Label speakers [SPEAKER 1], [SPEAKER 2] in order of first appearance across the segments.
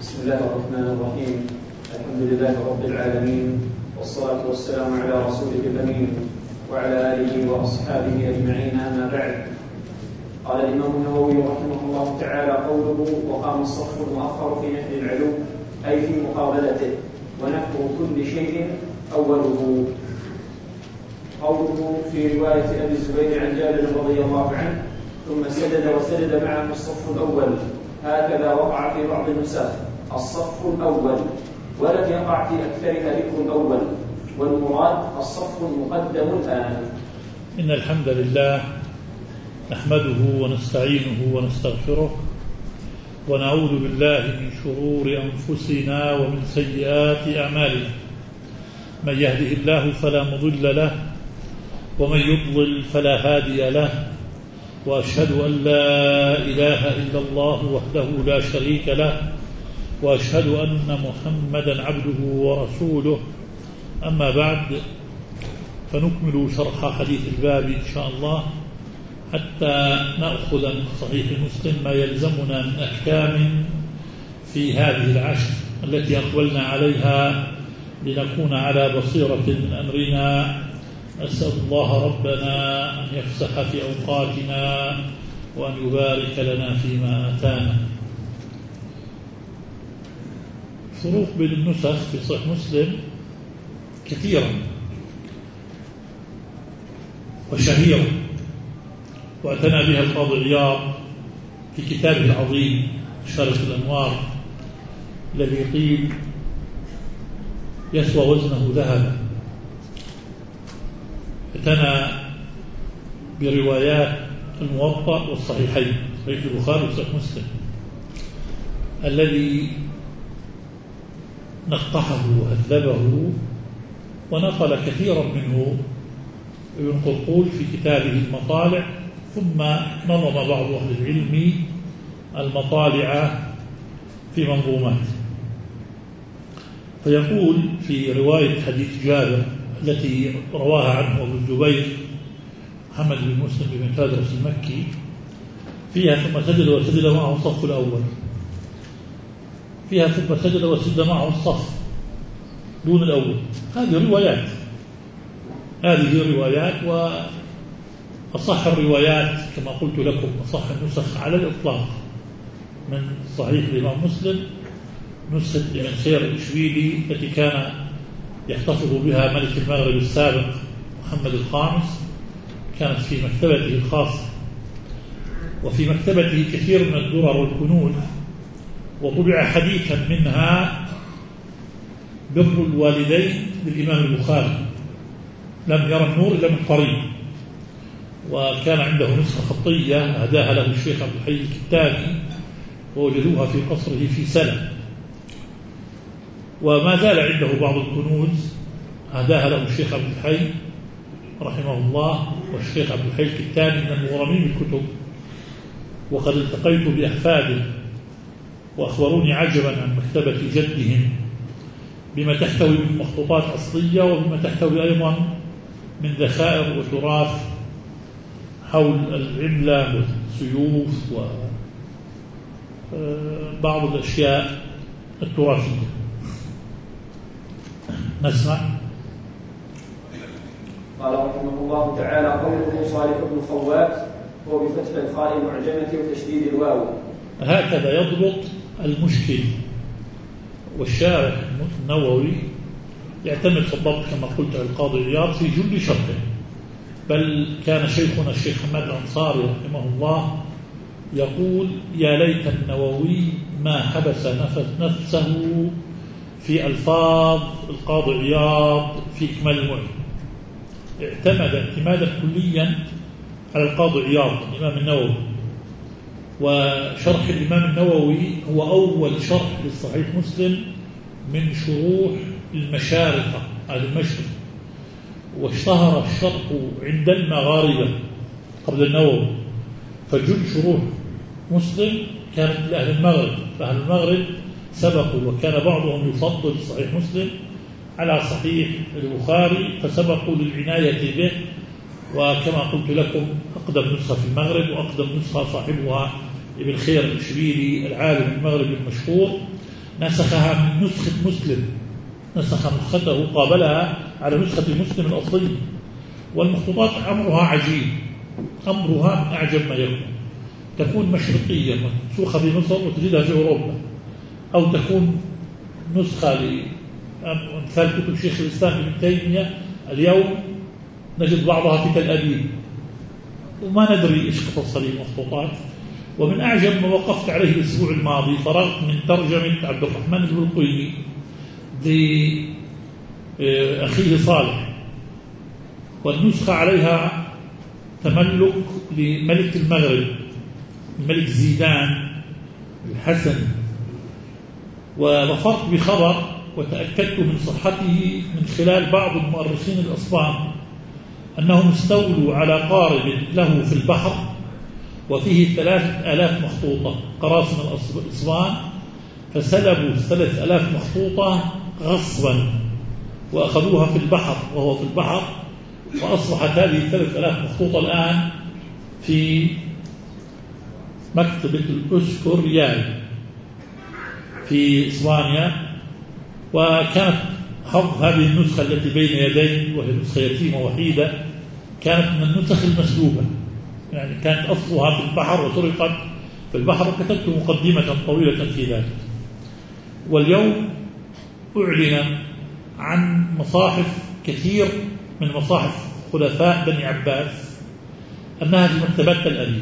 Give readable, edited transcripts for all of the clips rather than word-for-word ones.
[SPEAKER 1] بسم الله الرحمن الرحيم. الحمد لله رب العالمين، والصلاة والسلام على رسوله الأمين وعلى آله وأصحابه أجمعين، أما بعد. قال الإمام النووي رحمه الله تعالى: قوله وقام الصف المؤخر في نحل العلو أي في مقابلته، ونحو كل شيء أوله. قوله في رواية أبي الزبير عن جابر رضي الله عنه: ثم سجد وسجد معه الصف الأول. هكذا وقع في بعض النسخ الصف الأول، ولم يقع في أكثرها ذكر الأول، والمراد الصف المقدم الآن.
[SPEAKER 2] إن الحمد لله نحمده ونستعينه ونستغفره، ونعوذ بالله من شرور أنفسنا ومن سيئات أعمالنا. من يهده الله فلا مضل له، ومن يضلل فلا هادي له، وأشهد أن لا إله إلا الله وحده لا شريك له، وأشهد أن محمدا عبده ورسوله. أما بعد، فنكمل شرح حديث الباب إن شاء الله حتى نأخذ من صحيح مسلم ما يلزمنا من أحكام في هذه العشر التي أقبلنا عليها لنكون على بصيرة من أمرنا. أسأل الله ربنا أن يفسح في أوقاتنا وأن يبارك لنا فيما آتانا. فروق بين النسخ في صحيح مسلم كثيرة وشهيرة، واعتنى بها القاضي عياض في كتابه العظيم شرف الأنوار، الذي قيل يسوى وزنه ذهبا. اعتنى بروايات الموطأ والصحيحين، صحيح البخاري وصحيح مسلم، الذي نقحه وهذبه ونقل كثيرا منه ابن قرطول في كتابه المطالع، ثم نظم بعض أهل العلم المطالع في منظومات. فيقول في رواية حديث جابر التي رواها عنه أبو الزبير محمد بن مسلم بن تادرس المكي، فيها ثم سجد وسجد معه الصف الأول، فيها ثم سجد وسجد معه الصف دون الأول. هذه روايات، وأصح الروايات كما قلت لكم، أصح النسخ على الإطلاق من صحيح الإمام مسلم نسخة ابن سير الإشبيلي التي كان يحتفظ بها ملك المغرب السابق محمد الخامس، كانت في مكتبته الخاصة، وفي مكتبته كثير من الدرر والكنوز، وطبع حديثا منها بر الوالدين للإمام البخاري، لم يرى النور إلا من قريب، وكان عنده نسخة خطية أهداها له الشيخ عبد الحي الكتاني، ووجدوها في قصره في سلم. وما زال عنده بعض الكنوز أهداها له الشيخ عبد الحي رحمه الله، والشيخ عبد الحي الكتاني من المغرمين بالكتب، وقد التقيت بأحفاده وأخبروني عجبا عن مكتبة جدهم بما تحتوي من مخطوطات أصلية، وبما تحتوي أيضا من ذخائر وتراث حول العملة والسيوف وبعض الأشياء التراثية. نسمع.
[SPEAKER 1] قال رحمه الله تعالى: قوله صالح بن خوات هو بفتح الخاء المعجمة وتشديد الواو.
[SPEAKER 2] هكذا يضبط المشكل، والشارح النووي يعتمد في الضبط كما قلت القاضي عياض في جل شرحه، بل كان شيخنا الشيخ حماد الأنصاري رحمه الله يقول: يا ليت النووي ما حبس نفسه في ألفاظ القاضي عياض في إكمال المعجم. اعتمد اعتمادا كليا على القاضي عياض الإمام النووي، وشرح الإمام النووي هو أول شرح للصحيح مسلم من شروح المشارقة على المشرق، واشتهر الشرح عند المغاربة قبل النووي، فجل شروح مسلم كانت لأهل المغرب، فأهل المغرب سبقوا، وكان بعضهم يفضل صحيح مسلم على صحيح البخاري، فسبقوا للعناية به. وكما قلت لكم أقدم نسخة في المغرب، وأقدم نسخة صاحبها ابن خير الإشبيلي العالم المغربي المشهور، نسخها من نسخة مسلم، نسخ نسخته قابلها على نسخة مسلم الأصلي. والمخطوطات أمرها عجيب، أمرها من أعجب ما يكون. تكون مشرقية منسوخة في مصر وتجدها في أوروبا، أو تكون نسخة لأمثال كتب شيخ الإسلام ابن تيمية اليوم نجد بعضها في تل أبيب، وما ندري إيش قصص هذه المخطوطات. ومن أعجب ما وقفت عليه الأسبوع الماضي فرغت من ترجمة عبد الرحمن البلقيني لأخيه صالح، والنسخة عليها تملك لملك المغرب الملك زيدان الحسن. وظفرت بخبر وتأكدت من صحته من خلال بعض المؤرخين الأصفان أنهم استولوا على قارب له في البحر وفيه 3000 مخطوطة قراصنة الأصفان، فسلبوا 3000 مخطوطة غصبا وأخذوها في البحر وهو في البحر، وأصبحت هذه 3000 مخطوطة الآن في مكتبة الأسكوريال في إسبانيا. وكانت حظ هذه النسخة التي بين يدي وهي نسخة يتيمة وحيدة كانت من النسخ المسلوبة، يعني كانت أصلها في البحر وسرقت في البحر، وكتبت مقدمة طويلة في ذلك. واليوم أعلن عن مصاحف كثير من مصاحف خلفاء بني عباس أنها في مكتبات تل أبيب.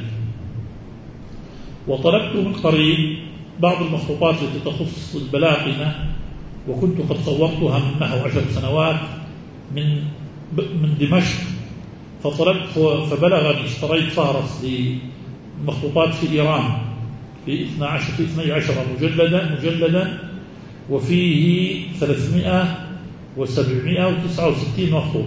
[SPEAKER 2] وطلبت من قريب بعض المخطوطات التي تخص البلاقنة، وكنت قد صورتها من نحو 10 سنوات من دمشق، فطلبت فبلغني اشتريت فهرس للمخطوطات في إيران في 12 مجلدا وفيه 369 مخطوط،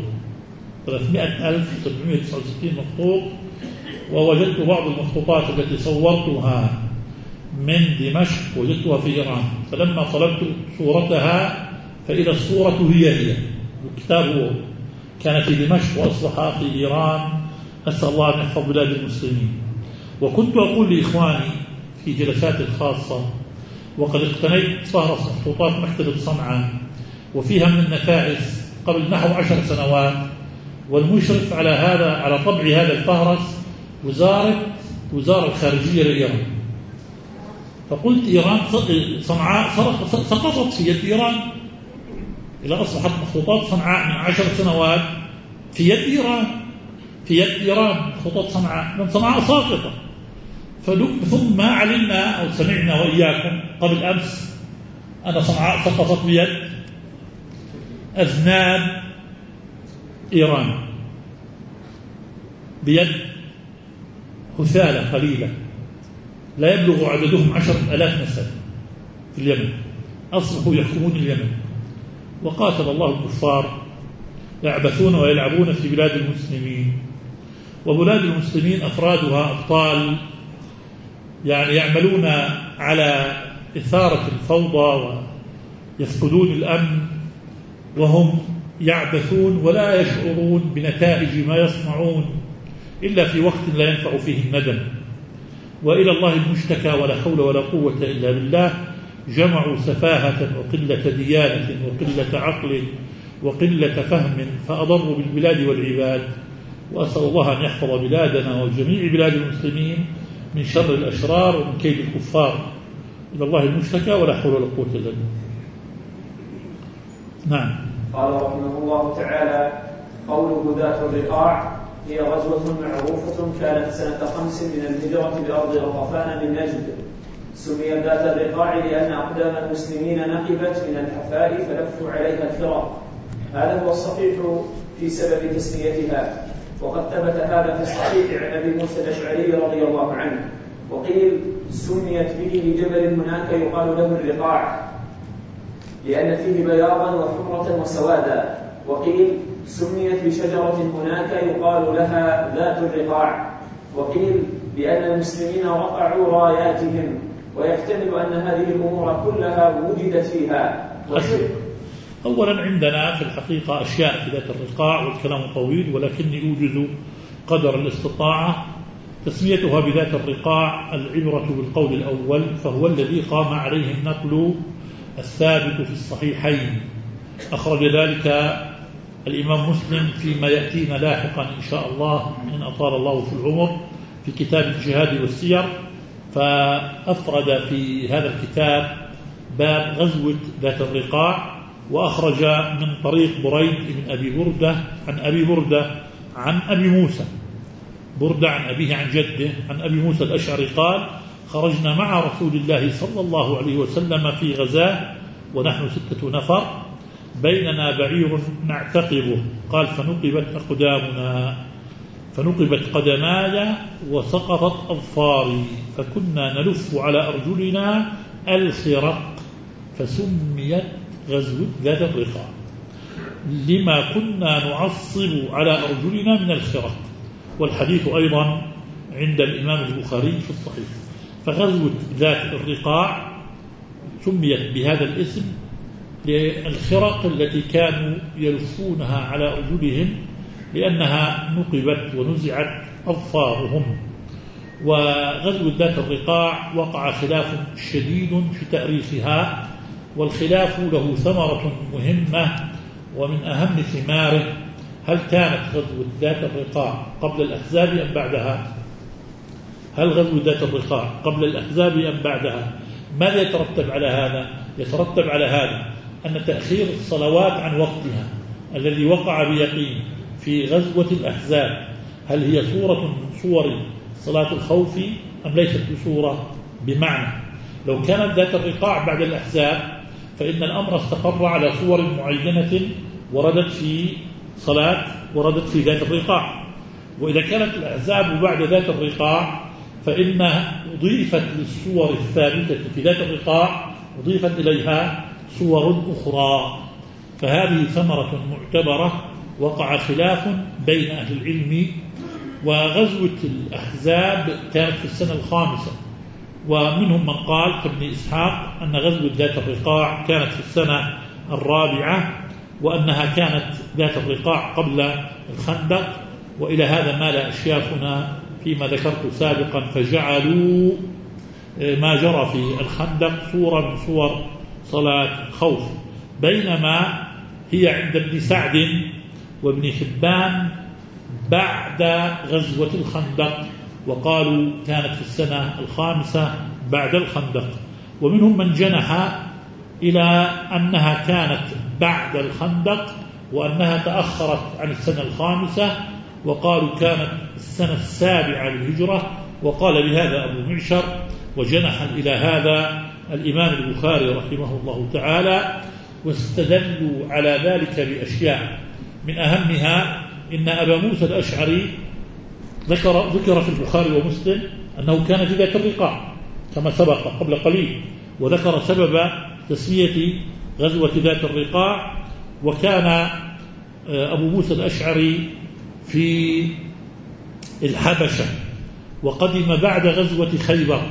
[SPEAKER 2] 300,769 مخطوط. ووجدت بعض المخطوطات التي صورتها من دمشق وجدتها في إيران، فلما طلبت صورتها فإذا الصورة هي الكتاب كان في دمشق وأصبح في إيران. أسأل الله أن يحفظ بلاد المسلمين. وكنت أقول لإخواني في جلسات خاصة وقد اقتنيت فهرس مخطوطات مكتبة صنعاء وفيها من النفائس قبل نحو 10 سنوات، والمشرف على طبع هذا الفهرس وزارة الخارجية لإيران. فقلت إيران صنعاء سقطت في يد إيران، إذا أصبحت مخطوطات صنعاء من 10 سنوات في يد إيران مخطوطات صنعاء، من صنعاء ساقطة. ثم علمنا أو سمعنا وإياكم قبل أمس أن صنعاء سقطت بيد أذناب إيران، بيد هثالة قليلة لا يبلغ عددهم 10,000 نسل في اليمن، أصبحوا يحكمون اليمن. وقاتل الله الكفار يعبثون ويلعبون في بلاد المسلمين. وبلاد المسلمين أفرادها أبطال يعني يعملون على إثارة الفوضى ويفقدون الأمن، وهم يعبثون ولا يشعرون بنتائج ما يصنعون إلا في وقت لا ينفع فيه الندم. وإلى الله المشتكى ولا حول ولا قوة إلا بالله. جمعوا سفاهة وقلة ديانة وقلة عقل وقلة فهم فأضروا بالبلاد والعباد. وأسأل الله أن يحفظ بلادنا وجميع بلاد المسلمين من شر الأشرار ومن كيد الكفار. إلى الله المشتكى ولا حول ولا قوة إلا بالله. نعم.
[SPEAKER 1] قال رحمه الله تعالى: قوله ذات الرقاع هي غزوة معروفة كانت سنة 5 من الهجرة بأرض غطفان بالنجد. سميت ذات الرقاع لأن أقدام المسلمين نقبت من الحفاء فلفوا عليها الفرق. هذا هو الصحيح في سبب تسميتها، وقد ثبت هذا في الصحيح عن أبي موسى الأشعري رضي الله عنه. وقيل سميت به لجبل هناك يقال له الرقاع لأن فيه بياضا وحمرة وسوادا. وقيل سميت بشجرة هناك يقال لها ذات الرقاع. وقيل بأن المسلمين رفعوا راياتهم، ويحتمل أن هذه الأمور كلها وجدت فيها.
[SPEAKER 2] أولا عندنا في الحقيقة أشياء في ذات الرقاع والكلام طويل، ولكني أوجز قدر الاستطاعة. تسميتها بذات الرقاع العبرة بالقول الأول، فهو الذي قام عليه النقل الثابت في الصحيحين. أخرج ذلك الإمام مسلم فيما يأتينا لاحقا إن شاء الله إن أطال الله في العمر في كتاب الجهاد والسير، فأفرد في هذا الكتاب باب غزوة ذات الرقاع، وأخرج من طريق بريد بن أبي بردة عن أبي موسى، بردة عن أبيه عن جده عن أبي موسى الأشعري قال: خرجنا مع رسول الله صلى الله عليه وسلم في غزاة ونحن 6 نفر، بيننا بعير نعتقبه، قال: فنقبت قدماي وسقطت أظفاري، فكنا نلف على أرجلنا الخرق، فسميت غزوة ذات الرقاع لما كنا نعصب على أرجلنا من الخرق. والحديث أيضا عند الإمام البخاري في الصحيح. فغزوة ذات الرقاع سميت بهذا الاسم للخرق التي كانوا يلفونها على أرجلهم لأنها نقبت ونزعت أظفارهم. وغزوة ذات الرقاع وقع خلاف شديد في تأريخها، والخلاف له ثمرة مهمة ومن أهم ثماره: هل كانت غزوة ذات الرقاع قبل الأحزاب أم بعدها؟ هل غزوة ذات الرقاع قبل الأحزاب أم بعدها؟ ماذا يترتب على هذا؟ يترتب على هذا أن تأخير الصلوات عن وقتها الذي وقع بيقين في غزوة الأحزاب، هل هي صورة من صور صلاة الخوف أم ليست بصورة بمعنى؟ لو كانت ذات الرقاع بعد الأحزاب فإن الأمر استقر على صور معينة وردت في صلاة وردت في ذات الرقاع. وإذا كانت الأحزاب بعد ذات الرقاع فإنها أضيفت للصور الثابتة في ذات الرقاع أضيفت إليها صور أخرى، فهذه ثمرة معتبرة. وقع خلاف بين أهل العلم. وغزوة الأحزاب كانت في السنة 5، ومنهم من قال كابن إسحاق أن غزوة ذات الرقاع كانت في السنة 4، وأنها كانت ذات الرقاع قبل الخندق. وإلى هذا مال أشياخنا فيما ذكرت سابقا، فجعلوا ما جرى في الخندق صورة من صور صلاة الخوف، بينما هي عند ابن سعد وابن حبان بعد غزوة الخندق، وقالوا كانت في السنة 5 بعد الخندق. ومنهم من جنح إلى أنها كانت بعد الخندق وأنها تأخرت عن السنة 5، وقالوا كانت السنة 7 للهجرة، وقال بهذا أبو معشر. وجنح إلى هذا الإمام البخاري رحمه الله تعالى، واستدلوا على ذلك بأشياء من أهمها إن أبا موسى الأشعري ذكر في البخاري ومسلم أنه كان في ذات الرقاع كما سبق قبل قليل، وذكر سبب تسمية غزوة ذات الرقاع. وكان أبو موسى الأشعري في الحبشة وقدم بعد غزوة خيبر،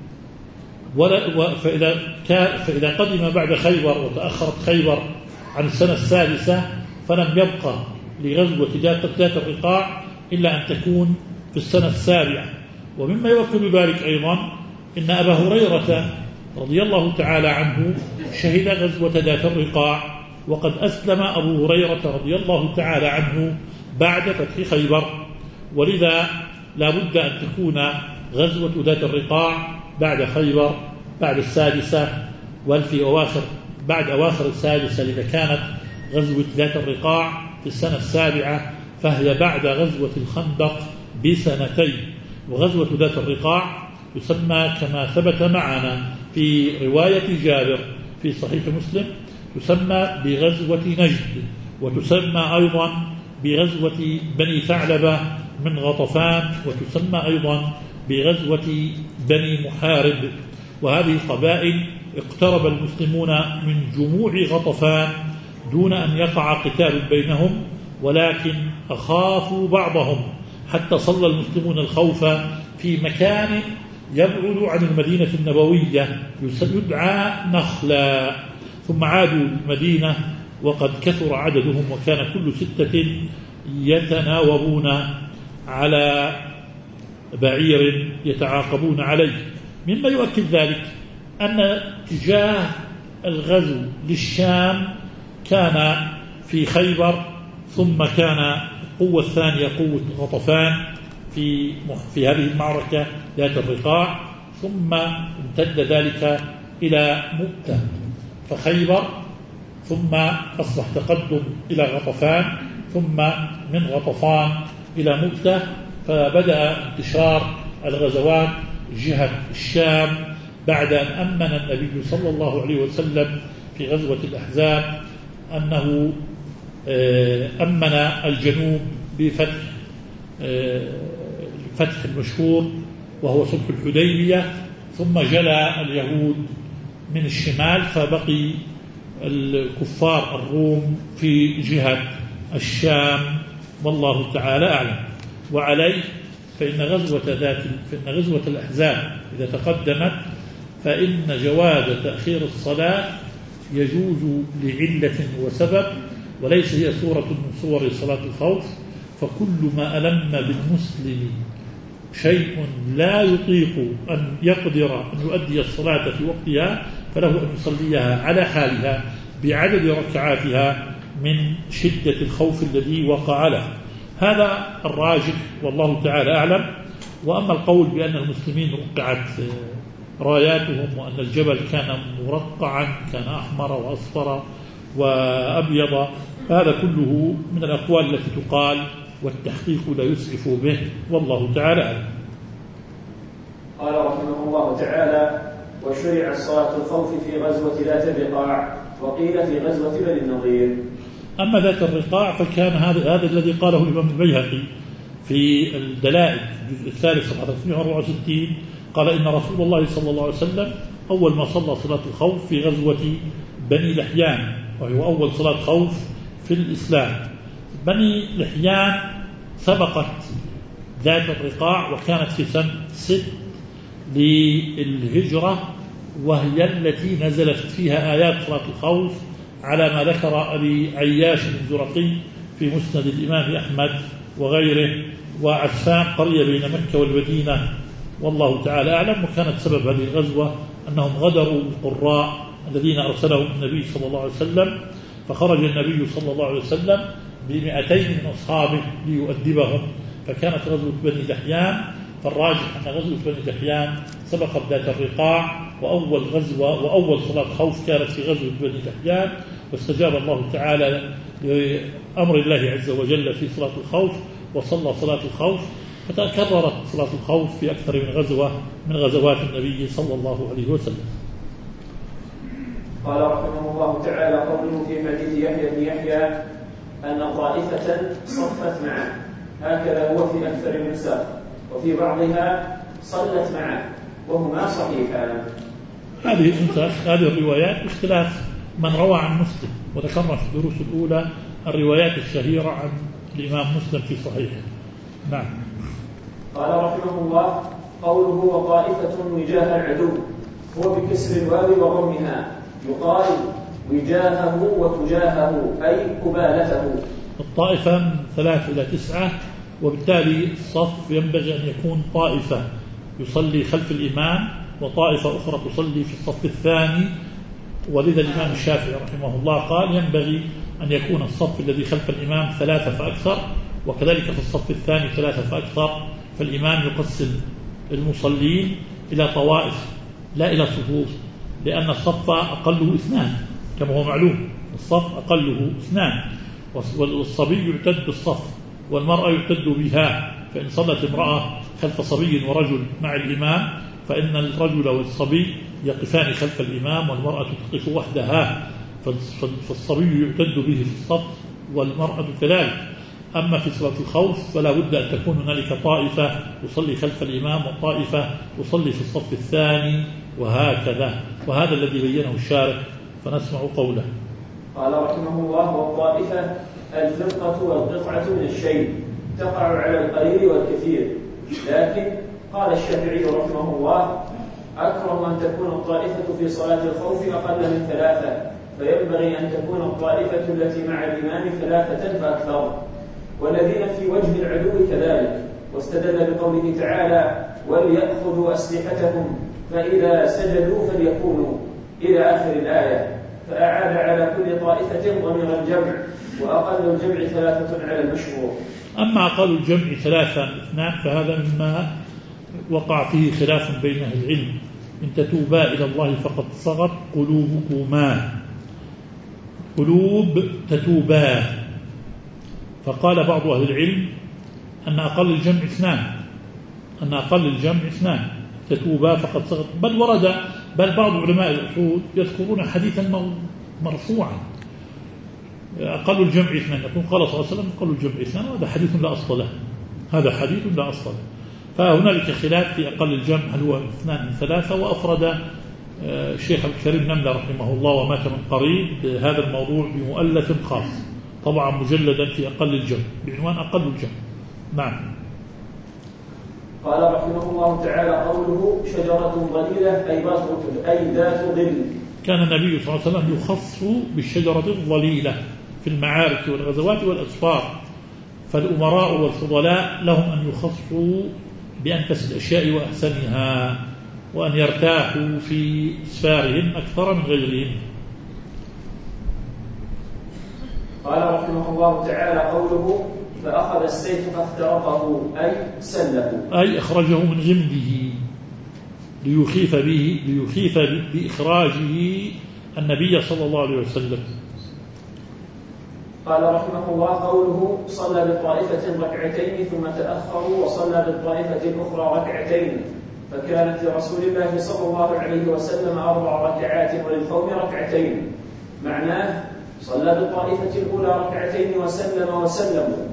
[SPEAKER 2] فإذا قدم بعد خيبر وتأخرت خيبر عن السنة 6 فلم يبقى لغزوة ذات الرقاع إلا أن تكون في السنة 7. ومما يؤكد ذلك أيضا إن أبا هريرة رضي الله تعالى عنه شهد غزوة ذات الرقاع، وقد أسلم أبو هريرة رضي الله تعالى عنه بعد فتح خيبر، ولذا لا بد أن تكون غزوة ذات الرقاع بعد خيبر بعد 6 بعد أواخر 6. إذا كانت غزوة ذات الرقاع في السنة 7 فهي بعد غزوة الخندق ب2. وغزوة ذات الرقاع تسمى كما ثبت معنا في رواية جابر في صحيح مسلم تسمى بغزوة نجد، وتسمى أيضا بغزوة بني ثعلبة من غطفان، وتسمى أيضا بغزوة بني محارب. وهذه قبائل اقترب المسلمون من جموع غطفان دون أن يقع قتال بينهم، ولكن أخافوا بعضهم حتى صلى المسلمون الخوف في مكان يبعد عن المدينة النبوية يدعى نخلا، ثم عادوا المدينة وقد كثر عددهم، وكان كل 6 يتناوبون على بعير يتعاقبون عليه. مما يؤكد ذلك أن اتجاه الغزو للشام كان في خيبر، ثم كان القوة الثانية قوة غطفان في هذه المعركة ذات الرقاع، ثم امتد ذلك إلى مؤتة فخيبر، ثم أصبح تقدم إلى غطفان، ثم من غطفان إلى مؤتة، فبدأ انتشار الغزوات جهة الشام بعد أن أمن النبي صلى الله عليه وسلم في غزوة الأحزاب أنه أمن الجنوب بفتح الفتح المشهور وهو صلح الحديبية، ثم جلى اليهود من الشمال، فبقي الكفار الروم في جهة الشام، والله تعالى أعلم. وعليه فإن غزوة الأحزاب إذا تقدمت فإن جواز تأخير الصلاة يجوز لعلة وسبب، وليس هي صورة من صور صلاة الخوف. فكل ما ألم بالمسلم شيء لا يطيق أن يقدر أن يؤدي الصلاة في وقتها فله أن يصليها على حالها بعدد ركعاتها من شدة الخوف الذي وقع له. هذا الراجح والله تعالى أعلم. وأما القول بأن المسلمين رقعت راياتهم وأن الجبل كان مرقعا، كان أحمر وأصفر وأبيض، هذا كله من الأقوال التي تقال والتحقيق لا يسعف به، والله تعالى أعلم.
[SPEAKER 1] قال رحمه الله تعالى: وشرع صلاة الخوف في غزوة ذات الرقاع، وقيل في غزوة بني النضير.
[SPEAKER 2] أما ذات الرقاع فكان هذا الذي قاله الإمام البيهقي في الدلائل الجزء الثالث صفحة 364، قال إن رسول الله صلى الله عليه وسلم أول ما صلى صلاة الخوف في غزوة بني لحيان، وهو أول صلاة خوف في الإسلام. بني لحيان سبقت ذات الرقاع وكانت في سنة 6 للهجرة، وهي التي نزلت فيها آيات صلاة الخوف على ما ذكر أبي عياش الزرقي في مسند الإمام أحمد وغيره. وعسفان قرية بين مكة والمدينة، والله تعالى أعلم. وكانت سبب هذه الغزوة أنهم غدروا القراء الذين أرسلهم النبي صلى الله عليه وسلم، فخرج النبي صلى الله عليه وسلم ب200 من أصحابه ليؤدبهم، فكانت غزوة بني لحيان. فالراجح أن غزوة بني لحيان سبقت ذات الرقاع، وأول غزوة وأول صلاة خوف كانت في غزوة بني لحيان، واستجاب الله تعالى لأمر الله عز وجل في صلاة الخوف وصلى صلاة الخوف، فتكررت صلاة الخوف في أكثر من غزوة من غزوات النبي صلى الله عليه وسلم.
[SPEAKER 1] قال رحمه الله تعالى: قوله في حديث يحيى بن يحيى أن طائفة صفت معه، هكذا هو في أكثر النسخ، وفي بعضها صلت معه، وهما صحيحان.
[SPEAKER 2] هذه الروايات باختلاف من روى عن مسلم، وذكرنا في الدروس الأولى الروايات الشهيرة عن الإمام مسلم في صحيحه. نعم.
[SPEAKER 1] قال رحمه الله: قوله وطائفة وجاه العدو هو بكسر الواو وضمها، يقال وجاهه وتجاهه أي قبالته.
[SPEAKER 2] الطائفة من 3 إلى 9، وبالتالي الصف ينبغي أن يكون طائفة يصلي خلف الإمام وطائفة أخرى تصلي في الصف الثاني. ولذا الإمام الشافعي رحمه الله قال ينبغي أن يكون الصف الذي خلف الإمام 3 فأكثر، وكذلك في الصف الثاني 3 فأكثر. فالإمام يقسم المصلين إلى طوائف لا إلى صفوف، لأن الصف أقله 2 كما هو معلوم، الصف أقله 2، والصبي يعتد بالصف والمرأة يعتد بها. فإن صلت امرأة خلف صبي ورجل مع الإمام فإن الرجل والصبي يقفان خلف الإمام، والمرأة تقف وحدها، فالصبي يعتد به في الصف والمرأة كذلك. أما في صلاة الخوف فلا بد أن تكون هنالك طائفة تصلي خلف الإمام وطائفة تصلي في الصف الثاني، وهكذا. وهذا الذي بينه الشارح، فنسمع قوله.
[SPEAKER 1] قال رحمه الله: والطائفة الفرقة والقطعة من الشيء تقع على القليل والكثير، لكن قال الشافعي رحمه الله: أكرم أن تكون الطائفة في صلاة الخوف أقل من 3، فينبغي أن تكون الطائفة التي مع الإمام 3 فأكثر، والذين في وجه العدو كذلك. واستدل بقوله تعالى: وليأخذوا أسلحتهم فإذا سجدوا فليكونوا إلى آخر الآية، فأعاد على كل طائفة ضمير الجمع، وأقل الجمع 3 على المشهور.
[SPEAKER 2] أما أقل الجمع 3 2 فهذا مما وقع فيه خلاف بين أهل العلم. إن تتوبا إلى الله فقد صغت قلوبكما، قلوب تتوبا. فقال بعض أهل العلم أن أقل الجمع 2، أن أقل الجمع 2 تتوبا فقد صغت. بل بعض علماء الأصول يذكرون حديثا مرفوعا أقل الجمع 2، يكون قال صلى الله عليه وسلم أقل الجمع 2، وهذا حديث لا أصل له، هذا حديث لا أصل له. فهنالك خلاف في أقل الجمع هل هو 2 من 3. وأفرد الشيخ عبد الكريم نملة رحمه الله ومات من قريب هذا الموضوع بمؤلف خاص، طبعا مجلدا في أقل الجمع بعنوان أقل الجمع. نعم.
[SPEAKER 1] قال رحمه الله تعالى: قوله شجرة ظليلة أي ذات ظل.
[SPEAKER 2] كان النبي صلى الله عليه وسلم يخص بالشجرة الظليلة في المعارك والغزوات والأسفار، فالأمراء والفضلاء لهم أن يخصوا بأنفس الأشياء وأحسنها، وأن يرتاحوا في أسفارهم أكثر من غيرهم.
[SPEAKER 1] قال رحمه الله تعالى: قوله فأخذ السيف فاخترقه أي سله،
[SPEAKER 2] أي أخرجه من غمده ليخيف بإخراجه النبي صلى الله عليه وسلم.
[SPEAKER 1] قال رحمه الله: قوله صلى بطائفة ركعتين ثم تأخروا وصلى بالطائفة الأخرى ركعتين، فكانت لرسول الله صلى الله عليه وسلم 4 ركعات وللقوم ركعتين. معناه صلى بالطائفة الأولى ركعتين وسلموا،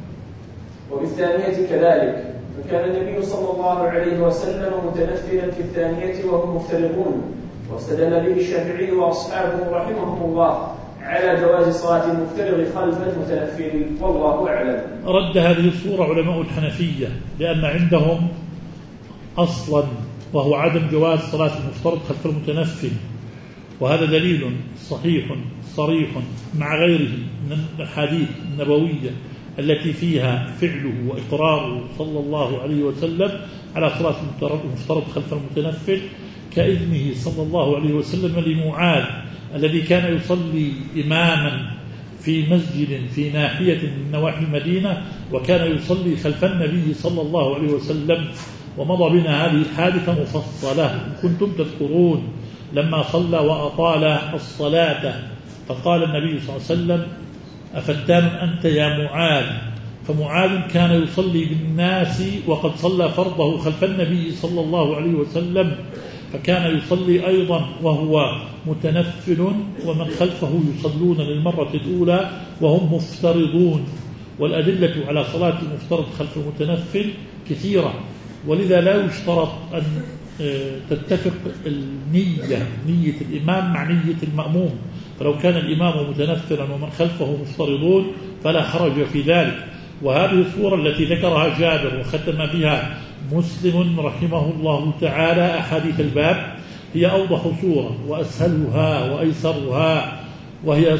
[SPEAKER 1] وبالثانية كذلك، فكان النبي صلى الله عليه وسلم متنفلا في الثانية وهم مفترقون. واستدل به الشافعي وأصحابه رحمهم الله على جواز صلاة المفترض خلف المتنفل، والله أعلم.
[SPEAKER 2] رد هذه الصورة علماء الحنفية لأن عندهم أصلا وهو عدم جواز صلاة المفترض خلف المتنفل، وهذا دليل صحيح صريح مع غيره من الحديث النبوية التي فيها فعله وإقراره صلى الله عليه وسلم على صلاة المفترض خلف المتنفل، كإذنه صلى الله عليه وسلم لمعاذ الذي كان يصلي إماما في مسجد في ناحية من نواحي المدينة، وكان يصلي خلف النبي صلى الله عليه وسلم. ومضى بنا هذه الحادثة مفصلة كنتم تذكرون لما صلى وأطال الصلاة، فقال النبي صلى الله عليه وسلم: أفتان أنت يا معاذ؟ فمعاذ كان يصلي بالناس وقد صلى فرضه خلف النبي صلى الله عليه وسلم، فكان يصلي أيضا وهو متنفل، ومن خلفه يصلون للمرة الأولى وهم مفترضون. والأدلة على صلاة المفترض خلف المتنفل كثيرة، ولذا لا يشترط أن تتفق نية الإمام مع نية المأموم، فلو كان الإمام متنفلا ومن خلفه مفترضون فلا حرج في ذلك. وهذه الصورة التي ذكرها جابر وختم بها مسلم رحمه الله تعالى أحاديث الباب هي أوضح صورة وأسهلها وأيسرها، وهي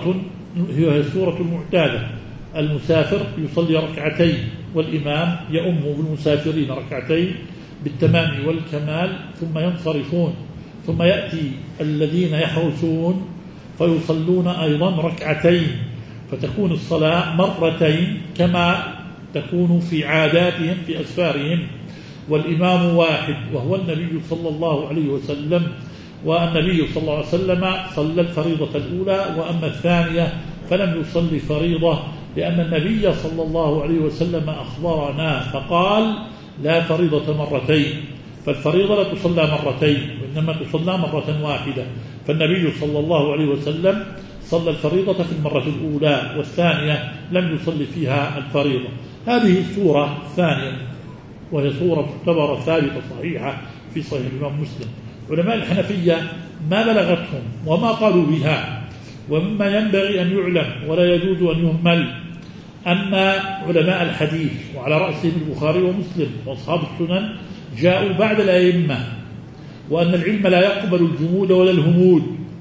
[SPEAKER 2] صورة المعتادة: المسافر يصلي ركعتين والإمام يؤم بالمسافرين ركعتين بالتمام والكمال ثم ينصرفون، ثم يأتي الذين يحرسون فيصلون أيضا ركعتين، فتكون الصلاة مرتين كما تكون في عاداتهم في أسفارهم، والإمام واحد وهو النبي صلى الله عليه وسلم. والنبي صلى الله عليه وسلم صلى الفريضة الأولى، وأما الثانية فلم يصلي فريضة، لأن النبي صلى الله عليه وسلم أخبرنا فقال: لا فريضة مرتين، فالفريضة لا تصلى مرتين وإنما تصلى مرة واحدة. فالنبي صلى الله عليه وسلم صلى الفريضة في المرة الأولى، والثانية لم يصلي فيها الفريضة. هذه السورة الثانية، وهي سورة تعتبر ثابتة صحيحة في صحيح الإمام مسلم. علماء الحنفية ما بلغتهم وما قالوا بها، ومما ينبغي أن يعلم ولا يجوز أن يهمل أن علماء الحديث وعلى رأسهم البخاري ومسلم وأصحاب السنن جاءوا بعد الأئمة، وأن العلم لا يقبل الجمود ولا الهمود،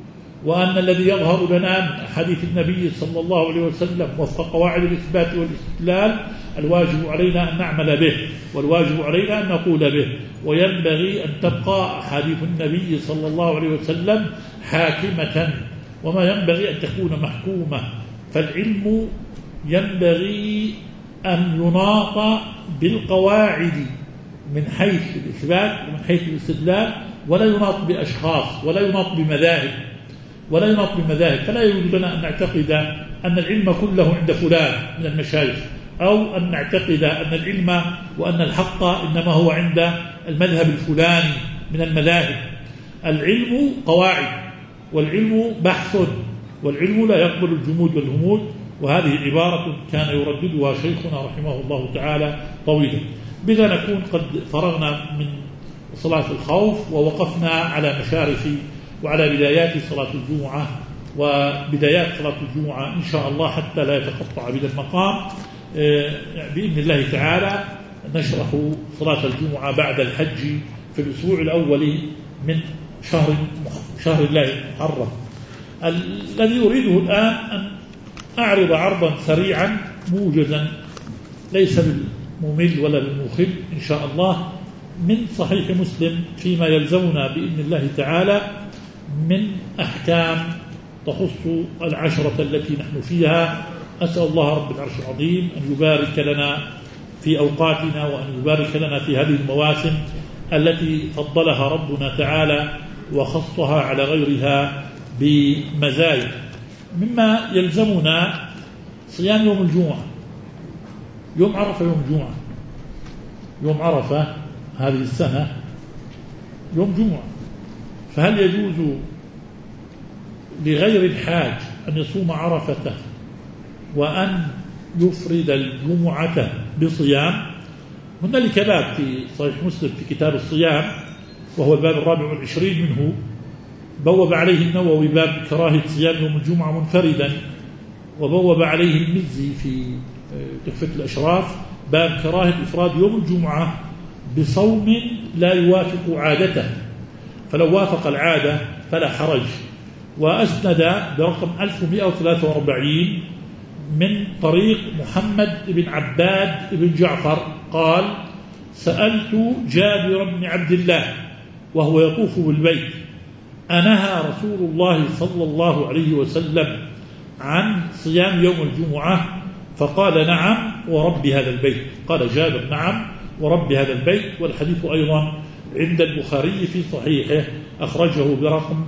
[SPEAKER 2] وأن الذي يظهر لنا من حديث النبي صلى الله عليه وسلم وفق قواعد الإثبات والاستدلال الواجب علينا أن نعمل به، والواجب علينا أن نقول به. وينبغي أن تبقى أحاديث النبي صلى الله عليه وسلم حاكمة، وما ينبغي أن تكون محكومة. فالعلم ينبغي أن يناط بالقواعد من حيث الإثبات ومن حيث الاستدلال، ولا يناط بأشخاص ولا يناط بمذاهب. فلا يجوز لنا أن نعتقد أن العلم كله عند فلان من المشايخ، أو أن نعتقد أن العلم وأن الحق إنما هو عند المذهب الفلاني من المذاهب. العلم قواعد، والعلم بحث، والعلم لا يقبل الجمود والهمود. وهذه عبارة كان يرددها شيخنا رحمه الله تعالى طويلا. بذا نكون قد فرغنا من صلاة الخوف، ووقفنا على مشارف وعلى بدايات صلاة الجمعة، وبدايات صلاة الجمعة إن شاء الله حتى لا يتقطع بنا المقام. بإذن الله تعالى نشرح صلاة الجمعة بعد الحج في الأسبوع الأول من شهر الله المحرم. الذي أريده الآن أن أعرض عرضا سريعا موجزا ليس بالممل ولا بالمخل إن شاء الله من صحيح مسلم فيما يلزمنا بإذن الله تعالى من أحكام تخص العشرة التي نحن فيها. أسأل الله رب العرش العظيم أن يبارك لنا في أوقاتنا، وأن يبارك لنا في هذه المواسم التي فضلها ربنا تعالى وخصها على غيرها بمزايا. مما يلزمنا صيام يوم الجمعة. يوم عرفة يوم جمعة، يوم عرفة هذه السنة يوم جمعة، فهل يجوز لغير الحاج أن يصوم عرفة وأن يفرد الجمعة بصيام؟ هنالك باب في صحيح مسلم في كتاب الصيام، وهو الباب 24 منه، بوب عليه النووي باب كراهة صيام يوم الجمعة منفردا، وبوب عليه المزي في تحفة الأشراف باب كراهة إفراد يوم الجمعة بصوم لا يوافق عادته، فلو وافق العادة فلا حرج. وأسند برقم 1143 من طريق محمد بن عباد بن جعفر قال: سألت جابر بن عبد الله وهو يطوف بالبيت: أنهى رسول الله صلى الله عليه وسلم عن صيام يوم الجمعة؟ فقال: نعم ورب هذا البيت. قال جابر: نعم ورب هذا البيت. والحديث أيضا عند البخاري في صحيحه، أخرجه برقم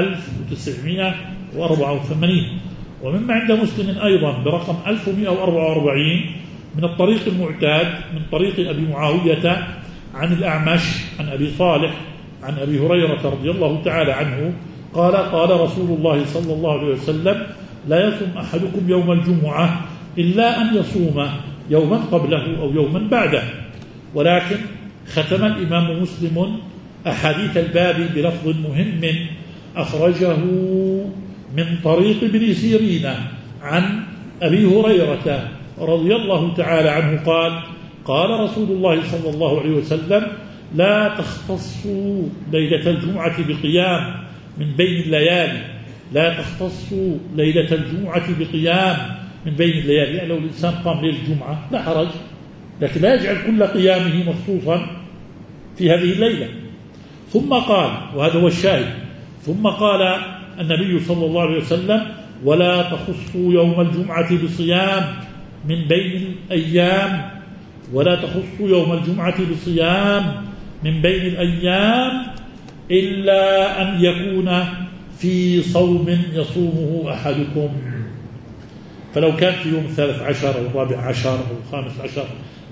[SPEAKER 2] 1984. ومما عند مسلم أيضا برقم 1144 من الطريق المعتاد من طريق أبي معاوية عن الأعمش عن أبي صالح عن أبي هريرة رضي الله تعالى عنه قال: قال رسول الله صلى الله عليه وسلم: لا يصوم أحدكم يوم الجمعة إلا أن يصوم يوما قبله أو يوما بعده. ولكن ختم الإمام مسلم أحاديث الباب بلفظ مهم أخرجه من طريق ابن سيرين عن أبي هريرة رضي الله تعالى عنه قال: قال رسول الله صلى الله عليه وسلم: لا تختصوا ليلة الجمعة بقيام من بين الليالي. لا تختصوا ليلة الجمعة بقيام من بين الليالي. يعني لو الإنسان قام ليلة الجمعة لا حرج، لكن لا يجعل كل قيامه مخصوصا في هذه الليلة. ثم قال، وهذا هو الشاهد، ثم قال النبي صلى الله عليه وسلم: ولا تخصوا يوم الجمعة بصيام من بين الأيام. ولا تخصوا يوم الجمعة بصيام من بين الأيام إلا أن يكون في صوم يصومه أحدكم. فلو كان في يوم 13 أو 14 أو 15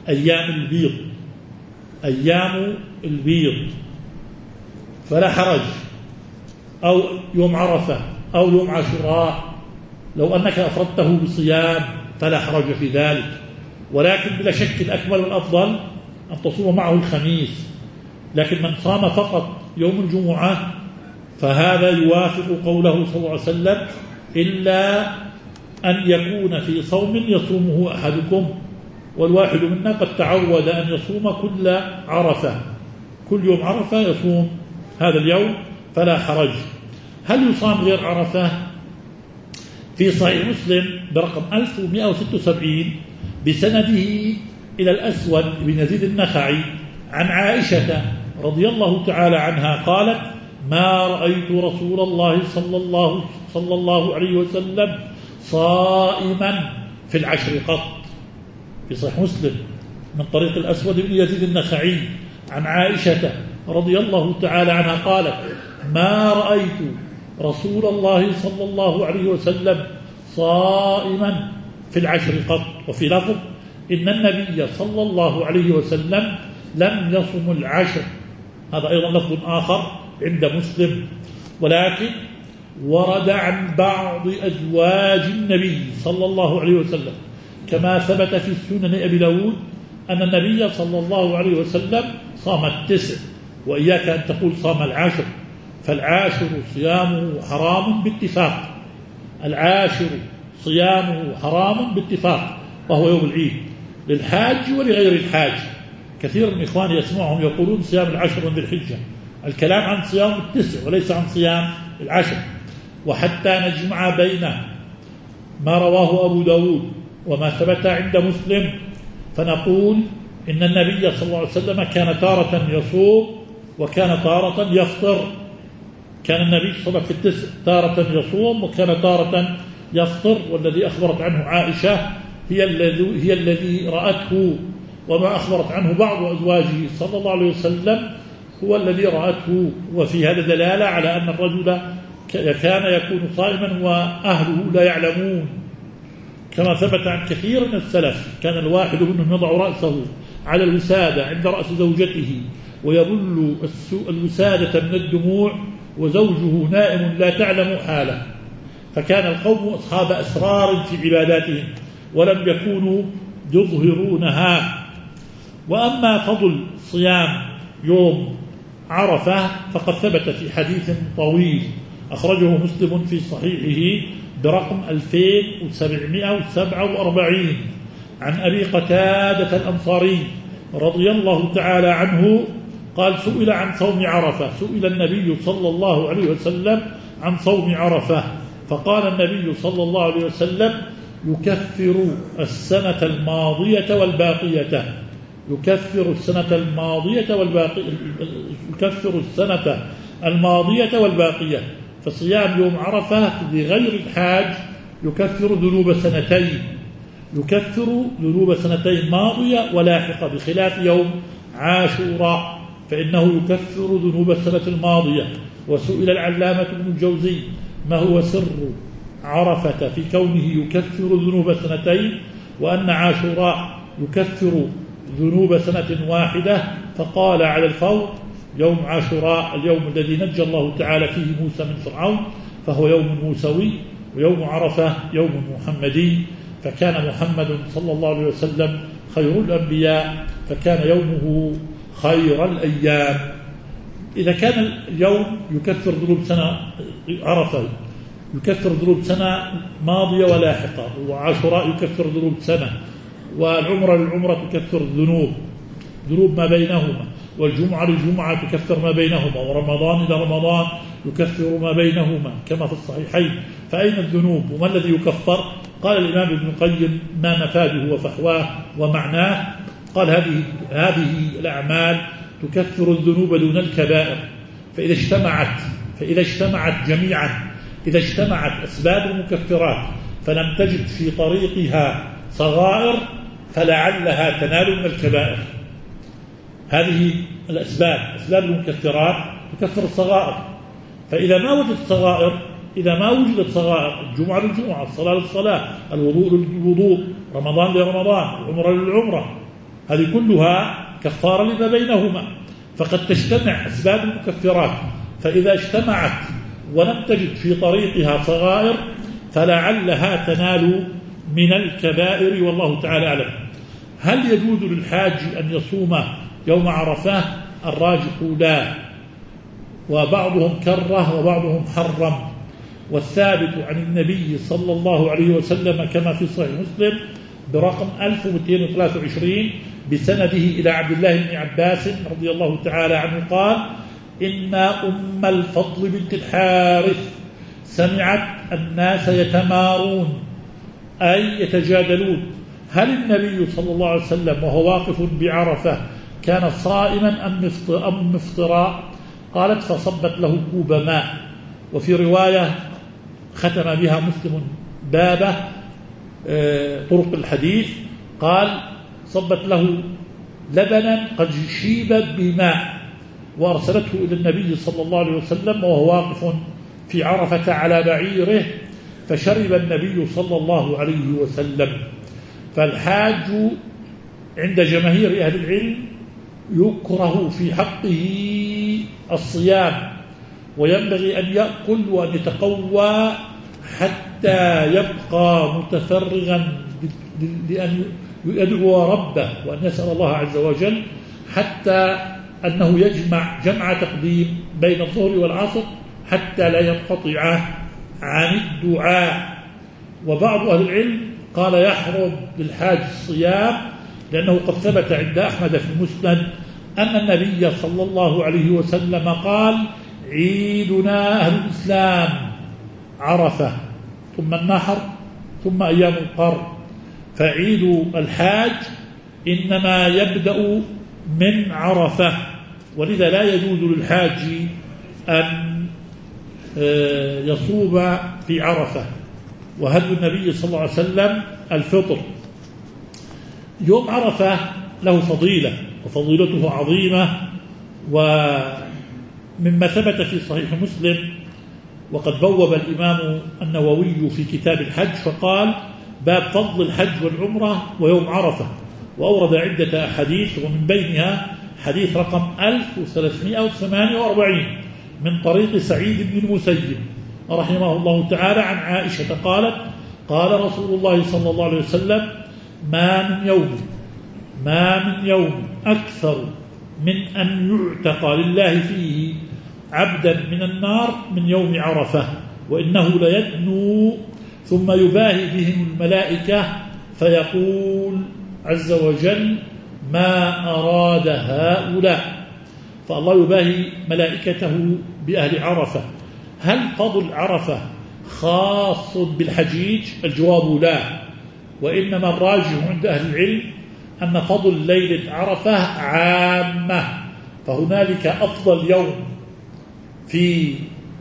[SPEAKER 2] أيام البيض فلا حرج، أو يوم عرفة أو يوم عاشوراء لو أنك أفردته بصيام فلا حرج في ذلك. ولكن بلا شك الأكمل والأفضل أن تصوم معه الخميس. لكن من صام فقط يوم الجمعة فهذا يوافق قوله صلى الله عليه وسلم: إلا أن يكون في صوم يصومه أحدكم. والواحد منا قد تعود أن يصوم كل عرفة، كل يوم عرفة يصوم هذا اليوم فلا حرج. هل يصام غير عرفة؟ في صحيح مسلم برقم 1176 بسنده إلى الأسود بن يزيد النخعي عن عائشة رضي الله تعالى عنها قالت: ما رأيت رسول الله صلى الله عليه وسلم صائما في العشر قط. في صحيح مسلم من طريق الأسود بن يزيد النخعي عن عائشة رضي الله تعالى عنها قالت: ما رأيت رسول الله صلى الله عليه وسلم صائما في العشر قط. وفي لفظ: إن النبي صلى الله عليه وسلم لم يصم العشر. هذا أيضا لفظ آخر عند مسلم، ولكن ورد عن بعض أزواج النبي صلى الله عليه وسلم كما ثبت في سنن أبي داود أن النبي صلى الله عليه وسلم صام 9، وإياك أن تقول صام العاشر، فالعاشر صيامه حرام باتفاق. العاشر صيامه حرام باتفاق، وهو يوم العيد للحاج ولغير الحاج. كثير من إخواني يسمعهم يقولون صيام العشر من ذي الحجة. الكلام عن صيام 9 وليس عن صيام العشر. وحتى نجمع بين ما رواه أبو داود وما ثبت عند مسلم فنقول إن النبي صلى الله عليه وسلم كان تارة يصوم وكان تارة يفطر. كان النبي صلى الله عليه وسلم في 9 تارة يصوم وكان تارة يفطر، والذي أخبرت عنه عائشة هي الذي رأته، وما أخبرت عنه بعض أزواجه صلى الله عليه وسلم هو الذي رأته. وفي هذا دلالة على أن الرجل كان يكون صائما وأهله لا يعلمون، كما ثبت عن كثير من السلف كان الواحد منهم يضع رأسه على الوسادة عند رأس زوجته ويبل الوسادة من الدموع وزوجه نائم لا تعلم حاله. فكان القوم أصحاب أسرار في عباداتهم ولم يكونوا يظهرونها. وأما فضل صيام يوم عرفة فقد ثبت في حديث طويل أخرجه مسلم في صحيحه برقم 2747 عن أبي قتادة الأنصاري رضي الله تعالى عنه قال: سئل عن صوم عرفة، سئل النبي صلى الله عليه وسلم عن صوم عرفة، فقال النبي صلى الله عليه وسلم: يكفر السنة الماضية والباقية. يكفر السنة الماضية والباقية. فصيام يوم عرفة لغير الحاج يكفر ذنوب سنتين، يكفر ذنوب سنتين ماضية ولاحقة، بخلاف يوم عاشوراء فإنه يكفر ذنوب السنة الماضية. وسئل العلامة ابن الجوزي: ما هو سر عرفة في كونه يكفر ذنوب سنتين وأن عاشوراء يكفر ذنوب سنة واحدة؟ فقال على الفور: يوم عاشوراء اليوم الذي نجى الله تعالى فيه موسى من فرعون فهو يوم موسوي، ويوم عرفة يوم محمدي، فكان محمد صلى الله عليه وسلم خير الأنبياء فكان يومه خير الأيام. إذا كان اليوم يكفر ذنوب سنة عرفة يكفر ذنوب سنة ماضية ولاحقة، وعاشوراء يكفر ذنوب سنة، والعمرة للعمرة تكفر ذنوب ما بينهما، والجمعة للجمعة تكفر ما بينهما، ورمضان إلى رمضان يكفر ما بينهما كما في الصحيحين. فأين الذنوب وما الذي يكفر؟ قال الإمام ابن القيم: ما مفاده وفحواه ومعناه. قال هذه الأعمال تكفر الذنوب دون الكبائر، فإذا اجتمعت جميعا، إذا اجتمعت أسباب المكفرات فلم تجد في طريقها صغائر فلعلها تنال من الكبائر. هذه الأسباب، أسباب المكفرات تكفر الصغائر. فإذا ما وجدت صغائر، الجمعة للجمعة، الصلاة للصلاة، الوضوء للوضوء، رمضان لرمضان، العمرة للعمرة، هذه كلها كفارة لما بينهما. فقد تجتمع أسباب المكفرات، فإذا اجتمعت ولم تجد في طريقها صغائر فلعلها تنال من الكبائر، والله تعالى أعلم. هل يجوز للحاج أن يصوم يوم عرفة؟ الراجح لا، وبعضهم كره وبعضهم حرم. والثابت عن النبي صلى الله عليه وسلم كما في صحيح مسلم برقم 1223 بسنده إلى عبد الله بن عباس رضي الله تعالى عنه قال: إن أم الفضل بنت الحارث سمعت الناس يتمارون أي يتجادلون هل النبي صلى الله عليه وسلم وهو واقف بعرفة كان صائما أم مفطرا؟ قالت فصبت له كوب ماء. وفي رواية ختم بها مسلم بابه طرق الحديث قال صبت له لبنا قد شيب بماء وأرسلته إلى النبي صلى الله عليه وسلم وهو واقف في عرفة على بعيره فشرب النبي صلى الله عليه وسلم. فالحاج عند جماهير أهل العلم يكره في حقه الصيام وينبغي أن يأكل وأن يتقوى حتى يبقى متفرغا لأن يدعو ربه وأن يسأل الله عز وجل حتى أنه يجمع جمع تقديم بين الظهر والعصر حتى لا ينقطع عن الدعاء. وبعض أهل العلم قال يحرم للحاج الصيام لأنه قد ثبت عند أحمد في المسند أن النبي صلى الله عليه وسلم قال عيدنا أهل الإسلام عرفة ثم النحر ثم أيام القر، فعيد الحاج إنما يبدأ من عرفة، ولذا لا يجوز للحاج أن يصوم في عرفة. وهدي النبي صلى الله عليه وسلم الفطر. يوم عرفة له فضيلة وفضيلته عظيمة، ومما ثبت في صحيح مسلم وقد بوب الإمام النووي في كتاب الحج فقال باب فضل الحج والعمرة ويوم عرفة، وأورد عدة أحاديث ومن بينها حديث رقم 1348 من طريق سعيد بن المسيب رحمه الله تعالى عن عائشة قالت قال رسول الله صلى الله عليه وسلم ما من يوم أكثر من أن يعتق لله فيه عبدا من النار من يوم عرفة، وإنه ليدنو ثم يباهي بهم الملائكة فيقول عز وجل ما أراد هؤلاء، فالله يباهي ملائكته بأهل عرفة. هل فضل عرفة خاص بالحجيج؟ الجواب لا، وإنما الراجح عند أهل العلم أن فضل ليلة عرفة عامة، فهنالك أفضل يوم في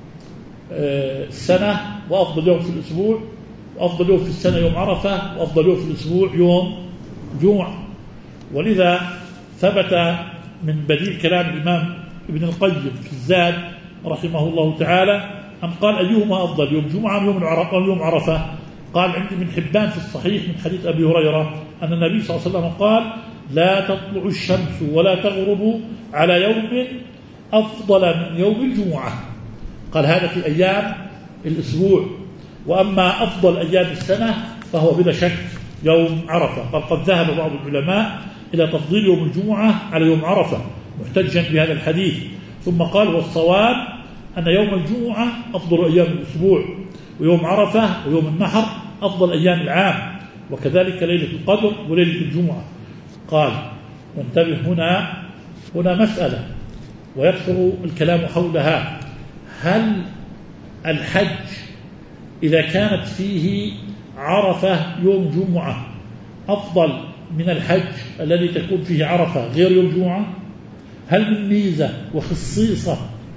[SPEAKER 2] السنة وأفضل يوم في الأسبوع، وأفضل يوم في السنة يوم عرفة، وأفضل يوم في الأسبوع يوم جمعة. ولذا ثبت من بديع كلام الإمام ابن القيم في الزاد رحمه الله تعالى أن قال أيهما أفضل يوم جمعة يوم عرفة؟ قال عندي من حبان في الصحيح من حديث أبي هريرة أن النبي صلى الله عليه وسلم قال لا تطلع الشمس ولا تغرب على يوم أفضل من يوم الجمعة. قال هذا في أيام الأسبوع، وأما أفضل أيام السنة فهو بلا شك يوم عرفة. قال قد ذهب بعض العلماء إلى تفضيل يوم الجمعة على يوم عرفة محتجا بهذا الحديث، ثم قال والصواب أن يوم الجمعة أفضل أيام الأسبوع، ويوم عرفة ويوم النحر أفضل أيام العام، وكذلك ليلة القدر وليلة الجمعة. قال وانتبه هنا مسألة ويكثر الكلام حولها، هل الحج إذا كانت فيه عرفة يوم جمعة أفضل من الحج الذي تكون فيه عرفة غير يوم جمعة؟ هل من ميزة وخصيصة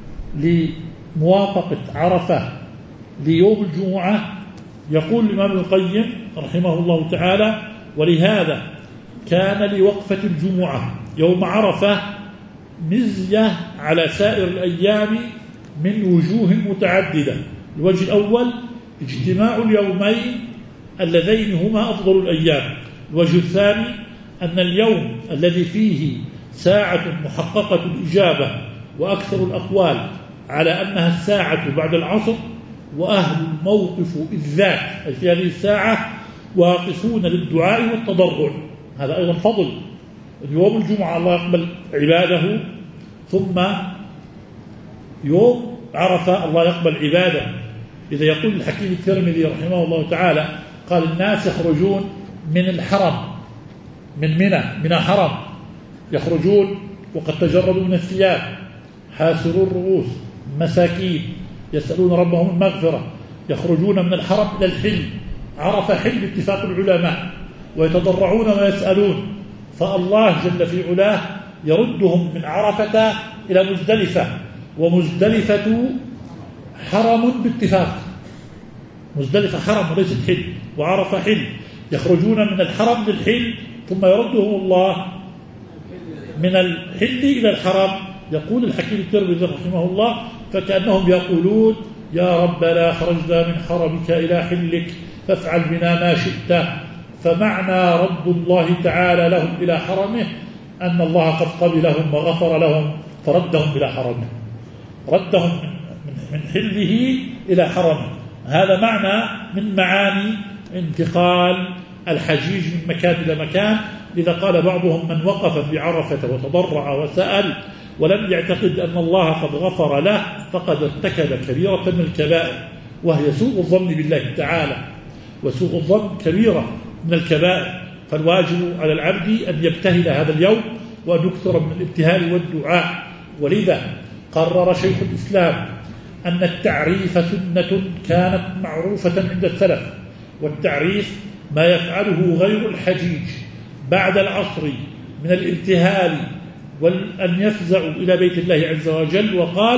[SPEAKER 2] لموافقة عرفة ليوم الجمعة؟ يقول الإمام ابن القيم رحمه الله تعالى ولهذا كان لوقفة الجمعة يوم عرفة مزية على سائر الأيام من وجوه متعددة. الوجه الأول اجتماع اليومين اللذين هما أفضل الأيام. الوجه الثاني أن اليوم الذي فيه ساعة محققة الإجابة وأكثر الأقوال على أنها الساعة بعد العصر، وأهل الموقف الذات أي في هذه الساعة واقفون للدعاء والتضرع، هذا أيضا فضل. يوم الجمعة الله يقبل عباده، ثم يوم عرفة الله يقبل عباده. إذا يقول الحكيم الترمذي رحمه الله تعالى قال الناس يخرجون من الحرم من منى حرم، يخرجون وقد تجردوا من الثياب حاسرو الرؤوس مساكين يسألون ربهم المغفرة يخرجون من الحرم إلى الحل. عرفة حل اتفاق العلماء، ويتضرعون ويسألون، فالله جل في علاه يردهم من عرفة إلى مزدلفة، ومزدلفة حرم باتفاق، مزدلفة حرم وليست حل، وعرفة حل. يخرجون من الحرم للحل ثم يردهم الله من الحل إلى الحرم. يقول الحكيم الترمذي رحمه الله: فكأنهم يقولون يا رب لا خرجنا من حرمك إلى حلك فافعل بنا ما شئت. فمعنى رد الله تعالى لهم إلى حرمه أن الله قد قبلهم وغفر لهم فردهم إلى حرمه، ردهم من حله إلى حرمه. هذا معنى من معاني انتقال الحجيج من مكان إلى مكان. لذا قال بعضهم: من وقف بعرفة وتضرع وسأل ولم يعتقد أن الله قد غفر له فقد ارتكب كبيرة من الكبائر، وهي سوء الظن بالله تعالى، وسوء الظن كبيرة من الكبائر. فالواجب على العبد أن يبتهل هذا اليوم وأن يكثر من الابتهال والدعاء. ولذا قرر شيخ الإسلام أن التعريف سنة كانت معروفة عند السلف، والتعريف ما يفعله غير الحجيج بعد العصر من الابتهال وأن يفزعوا إلى بيت الله عز وجل. وقال: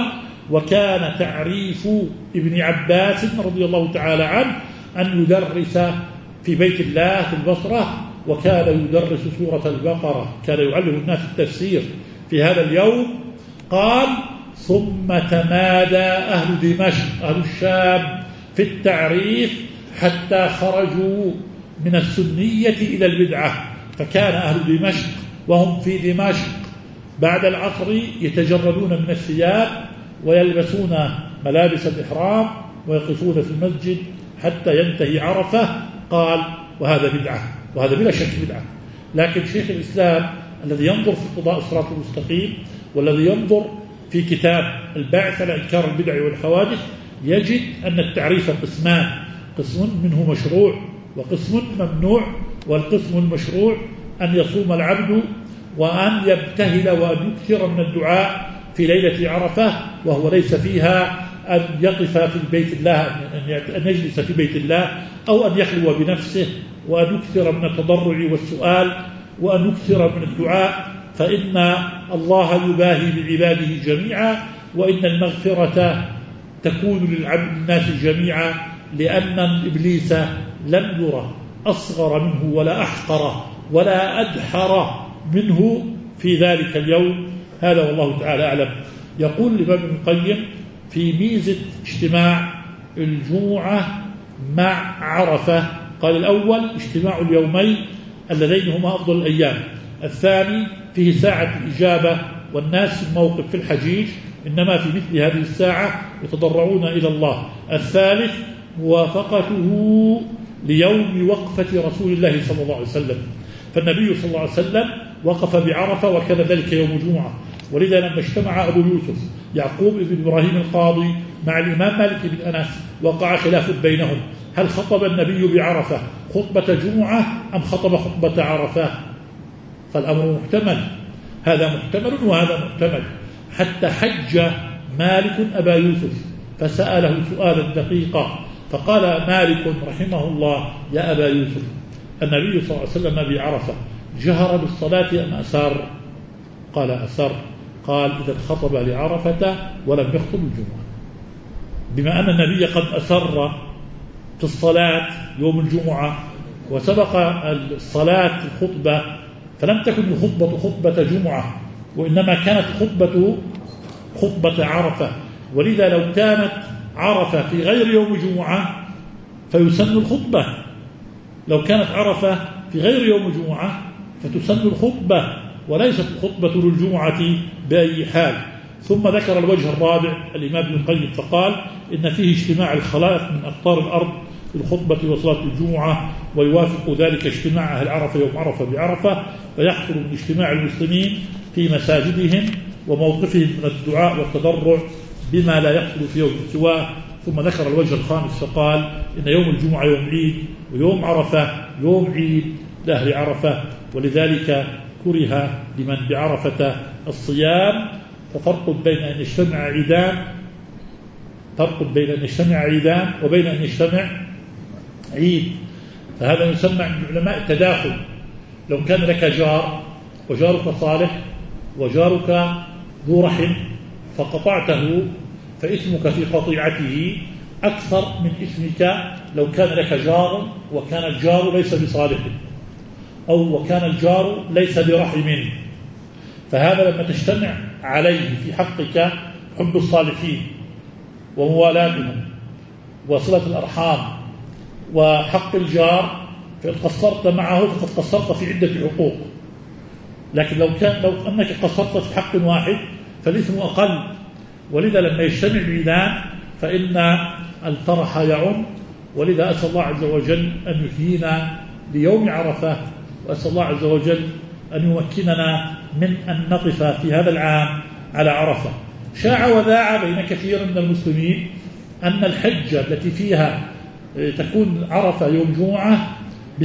[SPEAKER 2] وكان تعريف ابن عباس رضي الله تعالى عنه أن يدرس في بيت الله في البصرة، وكان يدرس سورة البقرة، كان يعلم الناس التفسير في هذا اليوم. قال: ثم تمادى أهل دمشق أهل الشام في التعريف حتى خرجوا من السنية إلى البدعة. فكان أهل دمشق وهم في دمشق بعد العصر يتجردون من الثياب ويلبسون ملابس الإحرام ويقفون في المسجد حتى ينتهي عرفة. قال: وهذا بدعة، وهذا بلا شك بدعة. لكن شيخ الإسلام الذي ينظر في قضاء الصراط المستقيم والذي ينظر في كتاب الباعث على إنكار البدع والحوادث يجد أن التعريف قسمان: قسم منه مشروع وقسم ممنوع. والقسم المشروع أن يصوم العبد وأن يبتهل وأن يكثر من الدعاء في ليلة عرفة، وهو ليس فيها أن يقف في بيت الله، أن يجلس في بيت الله، أو أن يخلو بنفسه، وأن يكثر من التضرع والسؤال، وأن يكثر من الدعاء، فإن الله يباهي بعباده جميعا، وإن المغفرة تكون للناس جميعا، لأن إبليس لم يرى أصغر منه ولا أحقر ولا أدحر منه في ذلك اليوم. هذا والله تعالى أعلم. يقول الإمام ابن القيم في ميزة اجتماع الجمعة مع عرفة، قال: الأول اجتماع اليومين اللذين هما أفضل الأيام، الثاني فيه ساعة الإجابة والناس في الموقف في الحجيج إنما في مثل هذه الساعة يتضرعون إلى الله، الثالث موافقته ليوم وقفة رسول الله صلى الله عليه وسلم. فالنبي صلى الله عليه وسلم وقف بعرفة وكان ذلك يوم جمعة. ولذا لما اجتمع أبو يوسف يعقوب بن إبراهيم القاضي مع الإمام مالك بن أنس وقع خلاف بينهم: هل خطب النبي بعرفة خطبة جمعة أم خطب خطبة عرفة؟ فالأمر محتمل، هذا محتمل وهذا محتمل. حتى حج مالك أبا يوسف فسأله سؤالا دقيقا، فقال مالك رحمه الله: يا أبا يوسف، النبي صلى الله عليه وسلم بعرفة جهر بالصلاة أم أسر؟ قال: أسر. قال: إذا خطب لعرفة ولم يخطب الجمعة. بما أن النبي قد أسر في الصلاة يوم الجمعة وسبق الصلاة الخطبة، فلم تكن الخطبة خطبة جمعة، وإنما كانت خطبة عرفة. ولذا لو كانت عرفة في غير يوم جمعة فيسن الخطبة، لو كانت عرفة في غير يوم جمعة فتسن الخطبة وليست الخطبة للجمعة بأي حال. ثم ذكر الوجه الرابع الإمام ابن القيم فقال: إن فيه اجتماع الخلائق من أقطار الأرض في الخطبة وصلاة الجمعة، ويوافق ذلك اجتماع أهل عرفة يوم عرفة بعرفة، فيحصل من اجتماع المسلمين في مساجدهم وموقفهم من الدعاء والتضرع بما لا يحصل في يوم سواه. ثم ذكر الوجه الخامس فقال: إن يوم الجمعة يوم عيد، ويوم عرفة يوم عيد لأهل عرفة، ولذلك كره لمن بعرفة الصيام، ففرق بين أن يجتمع عيدان، فرق بين أن يجتمع عيدان وبين أن يجتمع عيد. فهذا يسمى عند العلماء التداخل. لو كان لك جار وجارك صالح وجارك ذو رحم فقطعته فإثمك في قطيعته أكثر من إثمك لو كان لك جار وكان الجار ليس بصالح أو وكان الجار ليس برحم. فهذا لما تجتمع عليه في حقك حب الصالحين وموالاتهم وصلة الأرحام وحق الجار، فإن قصرت معه فقد قصرت في عدة حقوق. لكن لو أنك قصرت في حق واحد فالإثم أقل. ولذا لما يجتمع العيدان فإن الفرح يعم. ولذا أسأل الله عز وجل أن يحيينا ليوم عرفة، وأسأل الله عز وجل أن يمكننا من أن نقف في هذا العام على عرفة. شاع وذاع بين كثير من المسلمين أن الحجة التي فيها تكون عرفة يوم جمعة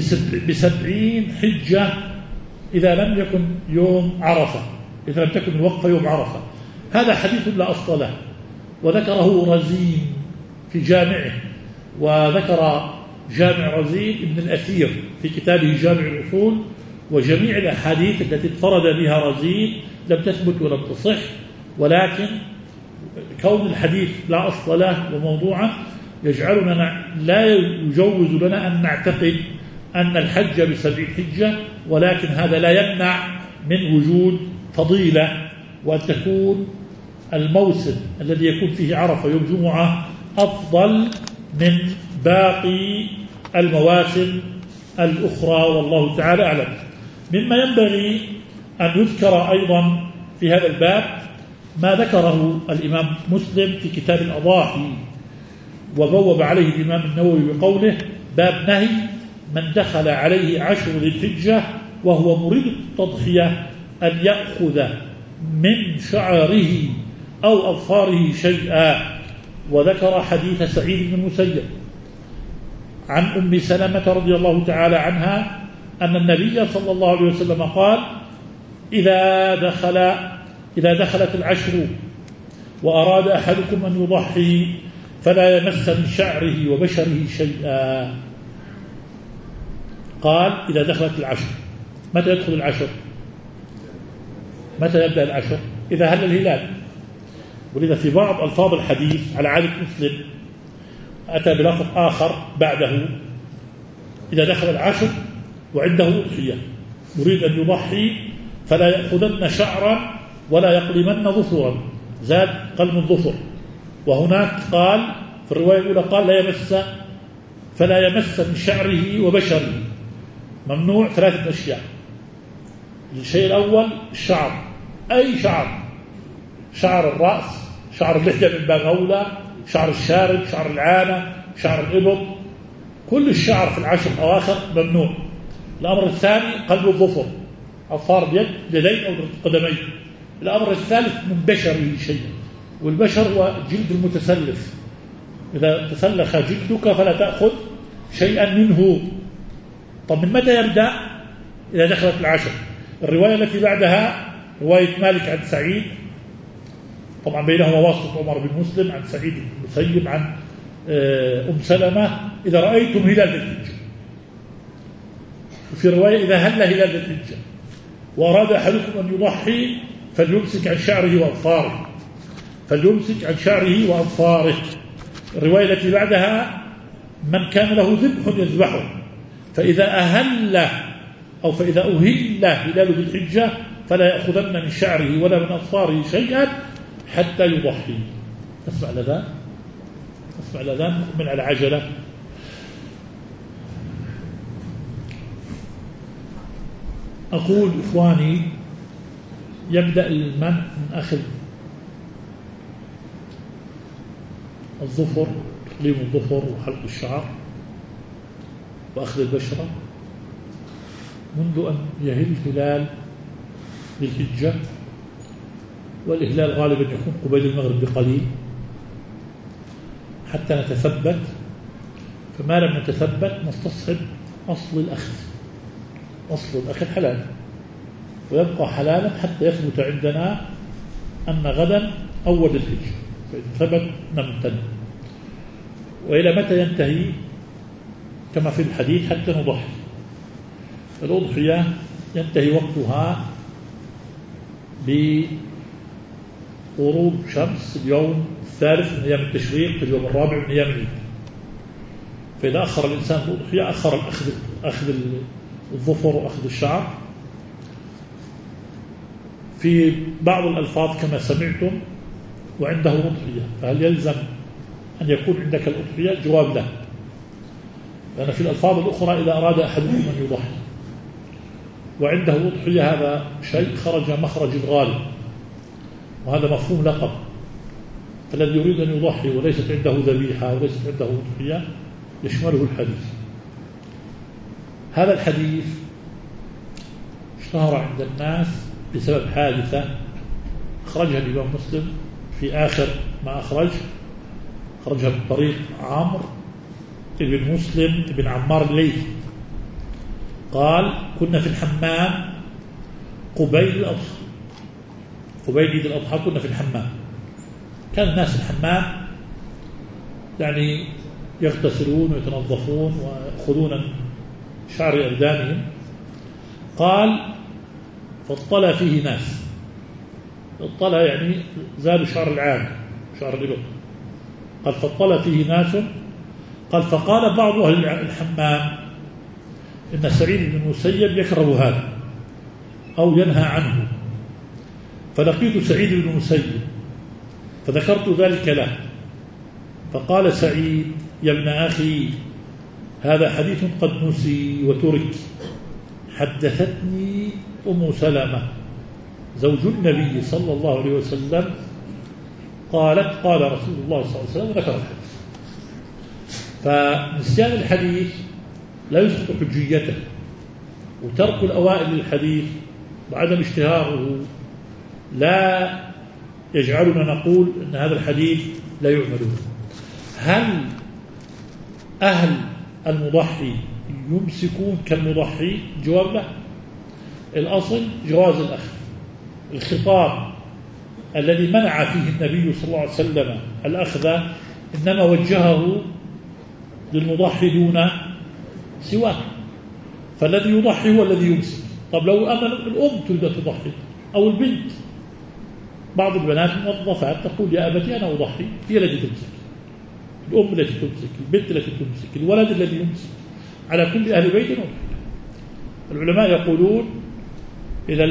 [SPEAKER 2] ب70 حجة إذا لم يكن يوم عرفة، إذا لم تكن الوقفة يوم عرفة. هذا حديث لا أصل له، وذكره رزين في جامعه، وذكر جامع رزين ابن الأثير في كتابه جامع الأصول. وجميع الأحاديث التي اضطرد بها رزين لم تثبت ولم تصح، ولكن كون الحديث لا أصل له وموضوعا يجعلنا لا يجوز لنا أن نعتقد أن الحج ب70 حجة، ولكن هذا لا يمنع من وجود فضيلة وأن تكون الموسم الذي يكون فيه عرفة يوم جمعة أفضل من باقي المواسم الأخرى، والله تعالى أعلم. مما ينبغي أن يذكر أيضا في هذا الباب ما ذكره الإمام مسلم في كتاب الأضاحي، وبوب عليه الإمام النووي بقوله: باب نهي من دخل عليه 10 ذي الحجة وهو مريد التضحية أن يأخذ من شعره أو أظفاره شيئا. وذكر حديث سعيد بن المسيب عن أم سلمة رضي الله تعالى عنها أن النبي صلى الله عليه وسلم قال: إذا دخلت العشر وأراد أحدكم أن يضحي فلا يمس من شعره وبشره شيئا. قال: إذا دخلت العشر. متى يدخل العشر؟ متى يبدأ العشر؟ إذا هل الهلال. ولذا في بعض ألفاظ الحديث على عادة مسلم أتى بلفظ آخر بعده: إذا دخل العشر وعنده أضحية يريد أن يضحي فلا يأخذن شعرا ولا يقلمن ظفرا، زاد قلم الظفر. وهناك قال في الرواية الأولى قال فلا يمس من شعره وبشره. ممنوع 3 أشياء. الشيء الأول الشعر، أي شعر: شعر الرأس، شعر اللحية من باب أولى، شعر الشارب، شعر العانة، شعر الإبط، كل الشعر في العشر الأواخر ممنوع. الأمر الثاني قلب الظفر، أظفار بيد يدين أو قدمين. الأمر الثالث من بشره شيء، والبشر هو جلد المتسلف، إذا تسلخ جلدك فلا تأخذ شيئا منه. طب من متى يبدأ؟ إذا دخلت العشر. الرواية التي بعدها رواية مالك عن سعيد، طبعا بينهما واسطة عمر بن مسلم عن سعيد بن المسيب عن أم سلمة: إذا رأيتم هلال ذي الحجة. وفي رواية: إذا هل هلال ذي الحجة وأراد أحدكم أن يضحي فليمسك عن شعره وأظفاره، فليمسك عن شعره وأظفاره. الرواية التي بعدها: من كان له ذبح يذبحه، فإذا أهل أو فإذا أهل هلال ذي الحجة فلا يأخذن من شعره ولا من أظفاره شيئا حتى يضحي. اسمع الأذان، اسمع الأذان من على عجلة. أقول إخواني: يبدأ المنع من أخذ الظفر، تقليم الظفر وحلق الشعر وأخذ البشرة منذ أن يهل هلال ذي الحجة، والإهلال غالبا يكون قبيل المغرب بقليل حتى نتثبت. فما لم نتثبت نستصحب أصل الأخذ. أصل الأخذ حلال ويبقى حلالا حتى يثبت عندنا أن غدا أول الحج، فإن ثبت نمتن. وإلى متى ينتهي؟ كما في الحديث حتى نضحي. الأضحية ينتهي وقتها بغروب شمس اليوم الثالث من أيام التشريق في اليوم الرابع من أيام العيد. فإذا أخر الإنسان الأضحية أخر أخذ الظفر وأخذ الشعر. في بعض الألفاظ كما سمعتم وعنده أضحية، فهل يلزم أن يكون عندك الأضحية؟ جواب لا، لأن في الألفاظ الأخرى إذا أراد أحدكم أن يضحي وعنده أضحية هذا شيء خرج مخرج الغالب، وهذا مفهوم لقب. فالذي يريد أن يضحي وليست عنده ذبيحة وليست عنده أضحية يشمله الحديث. هذا الحديث اشتهر عند الناس بسبب حادثة أخرجها الإمام مسلم في آخر ما أخرجها بطريق عمرو بن مسلم بن عمار الليثي. قال: كنا في الحمام قبيل الأضحى، قبيل عيد الأضحى كنا في الحمام. كان الناس في الحمام يعني يغتسلون ويتنظفون ويأخذون شعر أبدانهم. قال: فاطلع فيه ناس. اطلع يعني زادوا شعر العام، شعر الإبط. قال: فاطلع فيه ناس. قال: فقال بعض أهل الحمام إن سعيد بن المسيب يكره هذا أو ينهى عنه. فلقيت سعيد بن المسيب فذكرت ذلك له، فقال سعيد: يا ابن أخي، هذا حديث قد نسي وترك. حدثتني أم سلمة زوج النبي صلى الله عليه وسلم قالت: قال رسول الله صلى الله عليه وسلم، وذكر الحديث. فنسيان الحديث لا يسقط حجيته، وترك الأوائل للحديث وعدم اشتهاره لا يجعلنا نقول أن هذا الحديث لا يعمل به. هل أهل المضحي يمسكون كالمضحي؟ جواب لا. الأصل جواز الأخذ. الخطاب الذي منع فيه النبي صلى الله عليه وسلم الأخذ إنما وجهه للمضحي دون سواه، فالذي يضحي هو الذي يمسك. طب لو أن الأم تريد تضحي أو البنت، بعض البنات موظفات تقول: يا أبتي أنا أضحي، هي التي تمسك، الأم التي تمسك، البنت التي تمسك، الولد الذي يمسك. على كل أهل بيت أضحي. العلماء يقولون إذا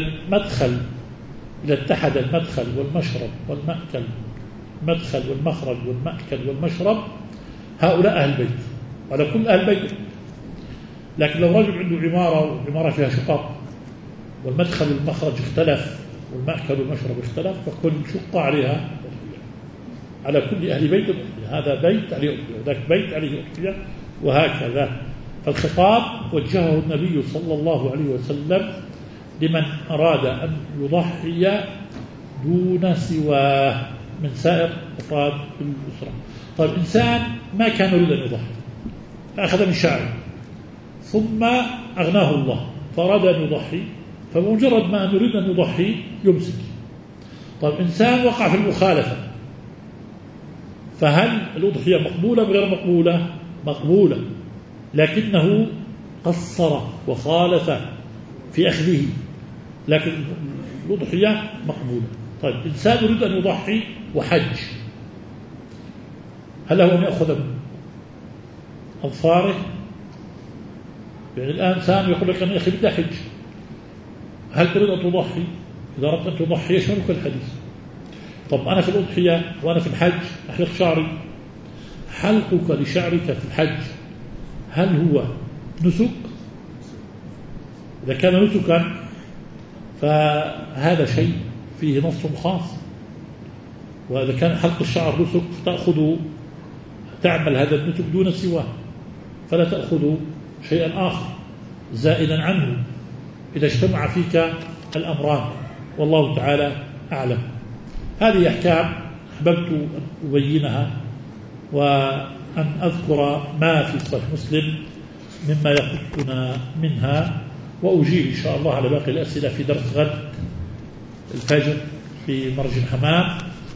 [SPEAKER 2] اتحد المدخل والمشرب والمأكل، المدخل والمخرج والمأكل والمشرب، هؤلاء أهل بيت، على كل أهل بيت. لكن لو رجل عنده عمارة والعمارة فيها شقق والمدخل والمخرج اختلف والمأكل والمشرب اختلف، فكل شقة عليها على كل أهل بيت أضحية. هذا بيت عليه أضحية وذاك بيت عليه أضحية وهكذا. فالخطاب وجهه النبي صلى الله عليه وسلم لمن أراد أن يضحي دون سواه من سائر أفراد الأسرة. طيب إنسان ما كان يريد أن يضحي، أخذ من شعره ثم أغناه الله فأراد أن يضحي، فمجرد ما أن يريد أن يضحي يمسك. طيب إنسان وقع في المخالفة، فهل الأضحية مقبولة غير مقبولة؟ مقبولة، لكنه قصر وخالف في أخذه، لكن الأضحية مقبولة. طيب إنسان يريد أن يضحي وحج، هل له أن يأخذ من أظفاره؟ يعني الآن إنسان يقول لك: أنا يا أخي بدي أحج، هل تريد أن تضحي؟ إذا أردت أن تضحي يشملك الحديث. طب أنا في الأضحية وأنا في الحج أحلق شعري، حلقك لشعرك في الحج هل هو نسك؟ إذا كان نسكا فهذا شيء فيه نص خاص، وإذا كان حلق الشعر نسك تعمل هذا النسك دون سواه، فلا تأخذ شيئا آخر زائدا عنه إذا اجتمع فيك الأمران، والله تعالى أعلم. هذه أحكام أحببت أن أبينها وأن أذكر ما في صحيح مسلم مما يخصنا منها، وأجيب إن شاء الله على باقي الأسئلة في درس غد الفجر في مرج الحمام،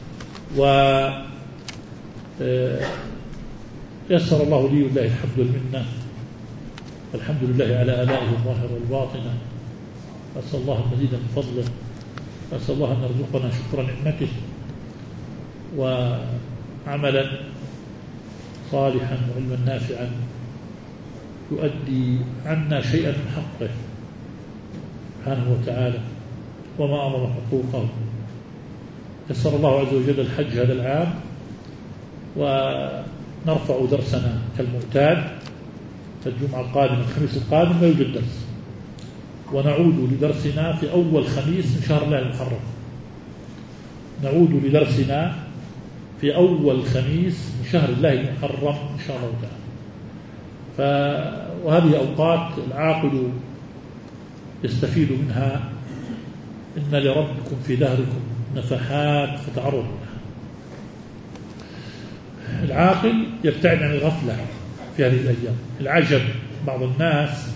[SPEAKER 2] يسر الله لي ولله الحمد والمنة. الحمد لله على آلائه الظاهرة والباطنة. أسأل الله المزيد من فضله، أسأل الله أن يرزقنا شكر نعمته وعملا صالحا وعلما نافعا يؤدي عنا شيئا من حقه سبحانه وتعالى وما أمر حقوقه. يسر الله عز وجل الحج هذا العام، ونرفع درسنا كالمعتاد الجمعة القادمة الخميس القادم لا يوجد درس، ونعود لدرسنا في أول خميس من شهر الله المحرم. نعود لدرسنا في أول خميس من شهر الله المحرم إن شاء الله تعالى. وهذه أوقات العاقل يستفيد منها. إن لربكم في دهركم نفحات فتعرضوا لها. العاقل يبتعد عن الغفلة في هذه الأيام. العجب بعض الناس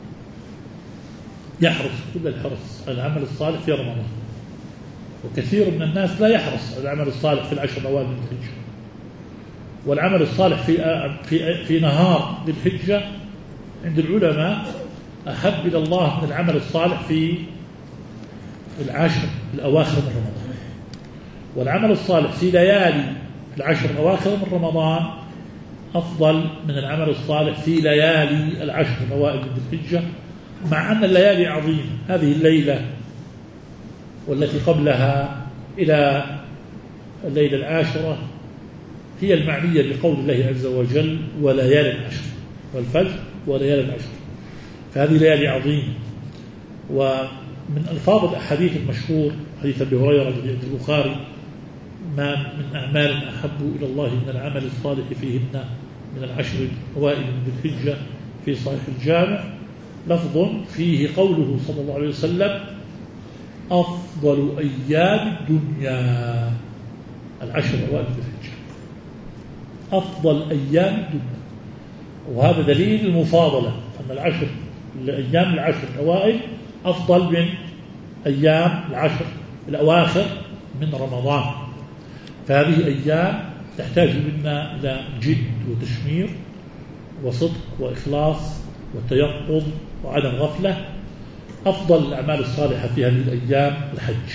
[SPEAKER 2] يحرص كل الحرص على العمل الصالح في رمضان، وكثير من الناس لا يحرص على العمل الصالح في العشر الأوائل من الحجة. والعمل الصالح في نهار ذي الحجة عند العلماء أحب إلى الله من العمل الصالح في العشر الأواخر من رمضان. والعمل الصالح في ليالي العشر الأواخر من رمضان أفضل من العمل الصالح في ليالي العشر الأوائل من الحجة، مع أن الليالي عظيمة. هذه الليلة والتي قبلها إلى الليلة العاشرة هي المعنية بقول الله عز وجل وليالي العشر والفجر وليالي العشر. فهذه ليالي عظيمة. ومن ألفاظ الأحاديث المشهور حديث أبي هريرة عند البخاري: ما من أعمال أحب إلى الله من العمل الصالح فيهن من العشر الأوائل من الحجة في صحيح الجامع، لفظ فيه قوله صلى الله عليه وسلم: أفضل أيام الدنيا العشر الأوائل من الحجة. أفضل أيام الدنيا. وهذا دليل المفاضلة، أن الأيام العشر الأوائل أفضل من أيام العشر الأواخر من رمضان. فهذه أيام تحتاج منا إلى جد وتشمير وصدق وإخلاص وتيقظ وعدم غفلة. أفضل الأعمال الصالحة في هذه الأيام الحج،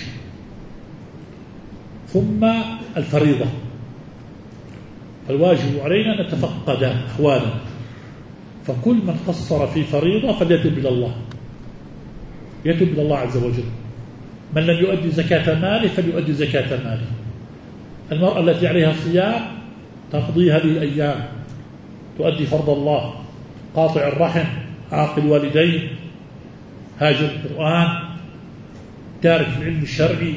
[SPEAKER 2] ثم الفريضة. فالواجب علينا أن نتفقد أحوالنا، فكل من قصر في فريضة فليتب إلى الله، يتب إلى الله عز وجل. من لم يؤدي زكاة ماله فليؤدي زكاة ماله. المرأة التي عليها صيام تقضي هذه الأيام، تؤدي فرض الله. قاطع الرحم، عاقل والدين، هاجر القرآن، تارك العلم الشرعي،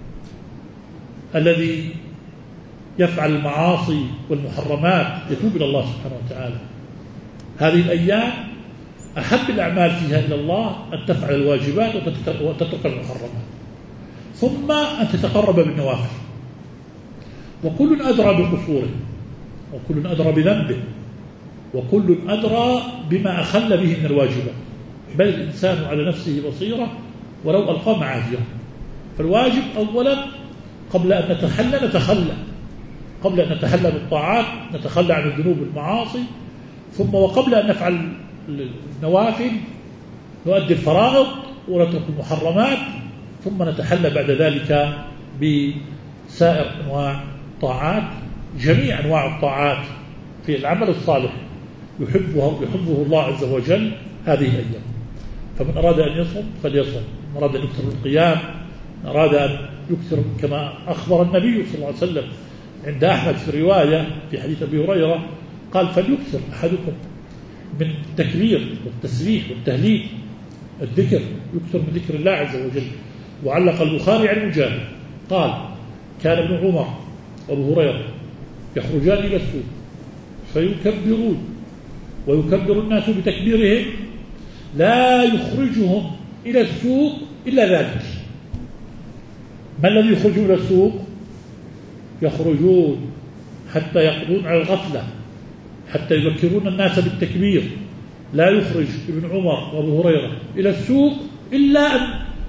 [SPEAKER 2] الذي يفعل المعاصي والمحرمات يتوب إلى الله سبحانه وتعالى. هذه الأيام أحب الأعمال فيها إلى الله أن تفعل الواجبات وتترك المحرمات، ثم أن تتقرب بالنوافل. وكل أدرى بقصوره، وكل أدرى بذنبه، وكل أدرى بما أخل به من الواجبات. بل الإنسان على نفسه بصيرة ولو ألقى معاذيره. فالواجب أولا قبل أن نتخلى قبل أن نتحلى بالطاعات نتخلى عن الذنوب والمعاصي، ثم وقبل أن نفعل النوافل نؤدي الفرائض ونترك المحرمات، ثم نتحلى بعد ذلك بسائر أنواع الطاعات. جميع أنواع الطاعات في العمل الصالح يحبه الله عز وجل هذه الأيام. فمن أراد أن يصوم فليصوم، من أراد أن يكثر القيام، من أراد أن يكثر كما أخبر النبي صلى الله عليه وسلم عند أحمد في الرواية في حديث أبي هريرة قال: فليكثر أحدكم من التكبير والتسبيح والتهليل، الذكر، يكثر من ذكر الله عز وجل. وعلق البخاري عن مجاهد قال: كان ابن عمر وابو هريرة يخرجان إلى السوق فيكبرون ويكبر الناس بتكبيرهم، لا يخرجهم إلى السوق إلا ذلك. ما الذي يخرجون إلى السوق؟ يخرجون حتى يقضون على الغفلة، حتى يذكرون الناس بالتكبير. لا يخرج ابن عمر وابو هريرة إلى السوق إلا أن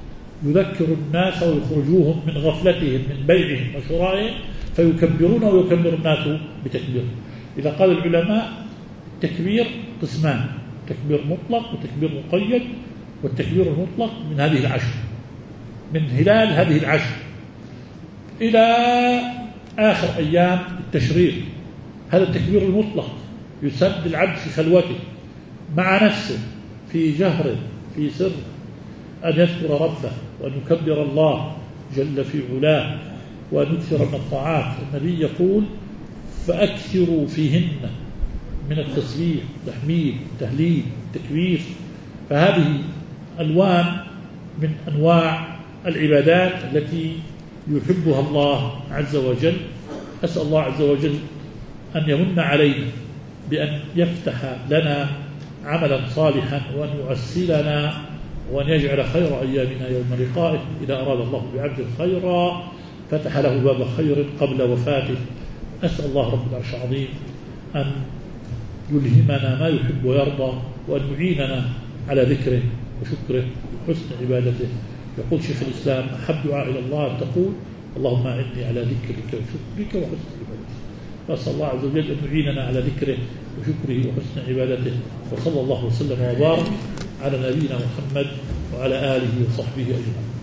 [SPEAKER 2] يذكر الناس ويخرجوهم من غفلتهم من بيعهم وشرائهم فيكبرون ويكبر الناس بتكبير. إذا قال العلماء تكبير قسمان: تكبير مطلق وتكبير مقيد. والتكبير المطلق من هذه العشر، من هلال هذه العشر إلى آخر أيام التشريق. هذا التكبير المطلق يسد العبد في خلوته مع نفسه في جهر في سر أن يذكر ربه وأن يكبر الله جل في علاه وأن يكثر من الطاعات. النبي يقول: فأكثروا فيهن من التسبيح، تحميد، تهليل، تكبير. فهذه ألوان من أنواع العبادات التي يحبها الله عز وجل. أسأل الله عز وجل أن يمن علينا بأن يفتح لنا عملا صالحا وأن يعسلنا وأن يجعل خير أيامنا يوم لقائه. إذا أراد الله بعبد خيرا فتح له باب خير قبل وفاته. أسأل الله رب العرش العظيم أن يلهمنا ما يحب ويرضى وأن يعيننا على ذكره وشكره وحسن عبادته. يقول شيخ الإسلام: أحب دعاء إلى الله أن تقول: اللهم أعني على ذكرك وشكرك وحسن عبادتك. فأسأل الله عز وجل أن يعيننا على ذكره وشكره وحسن عبادته. وصلى الله وسلم وبارك على نبينا محمد وعلى آله وصحبه أجمعين.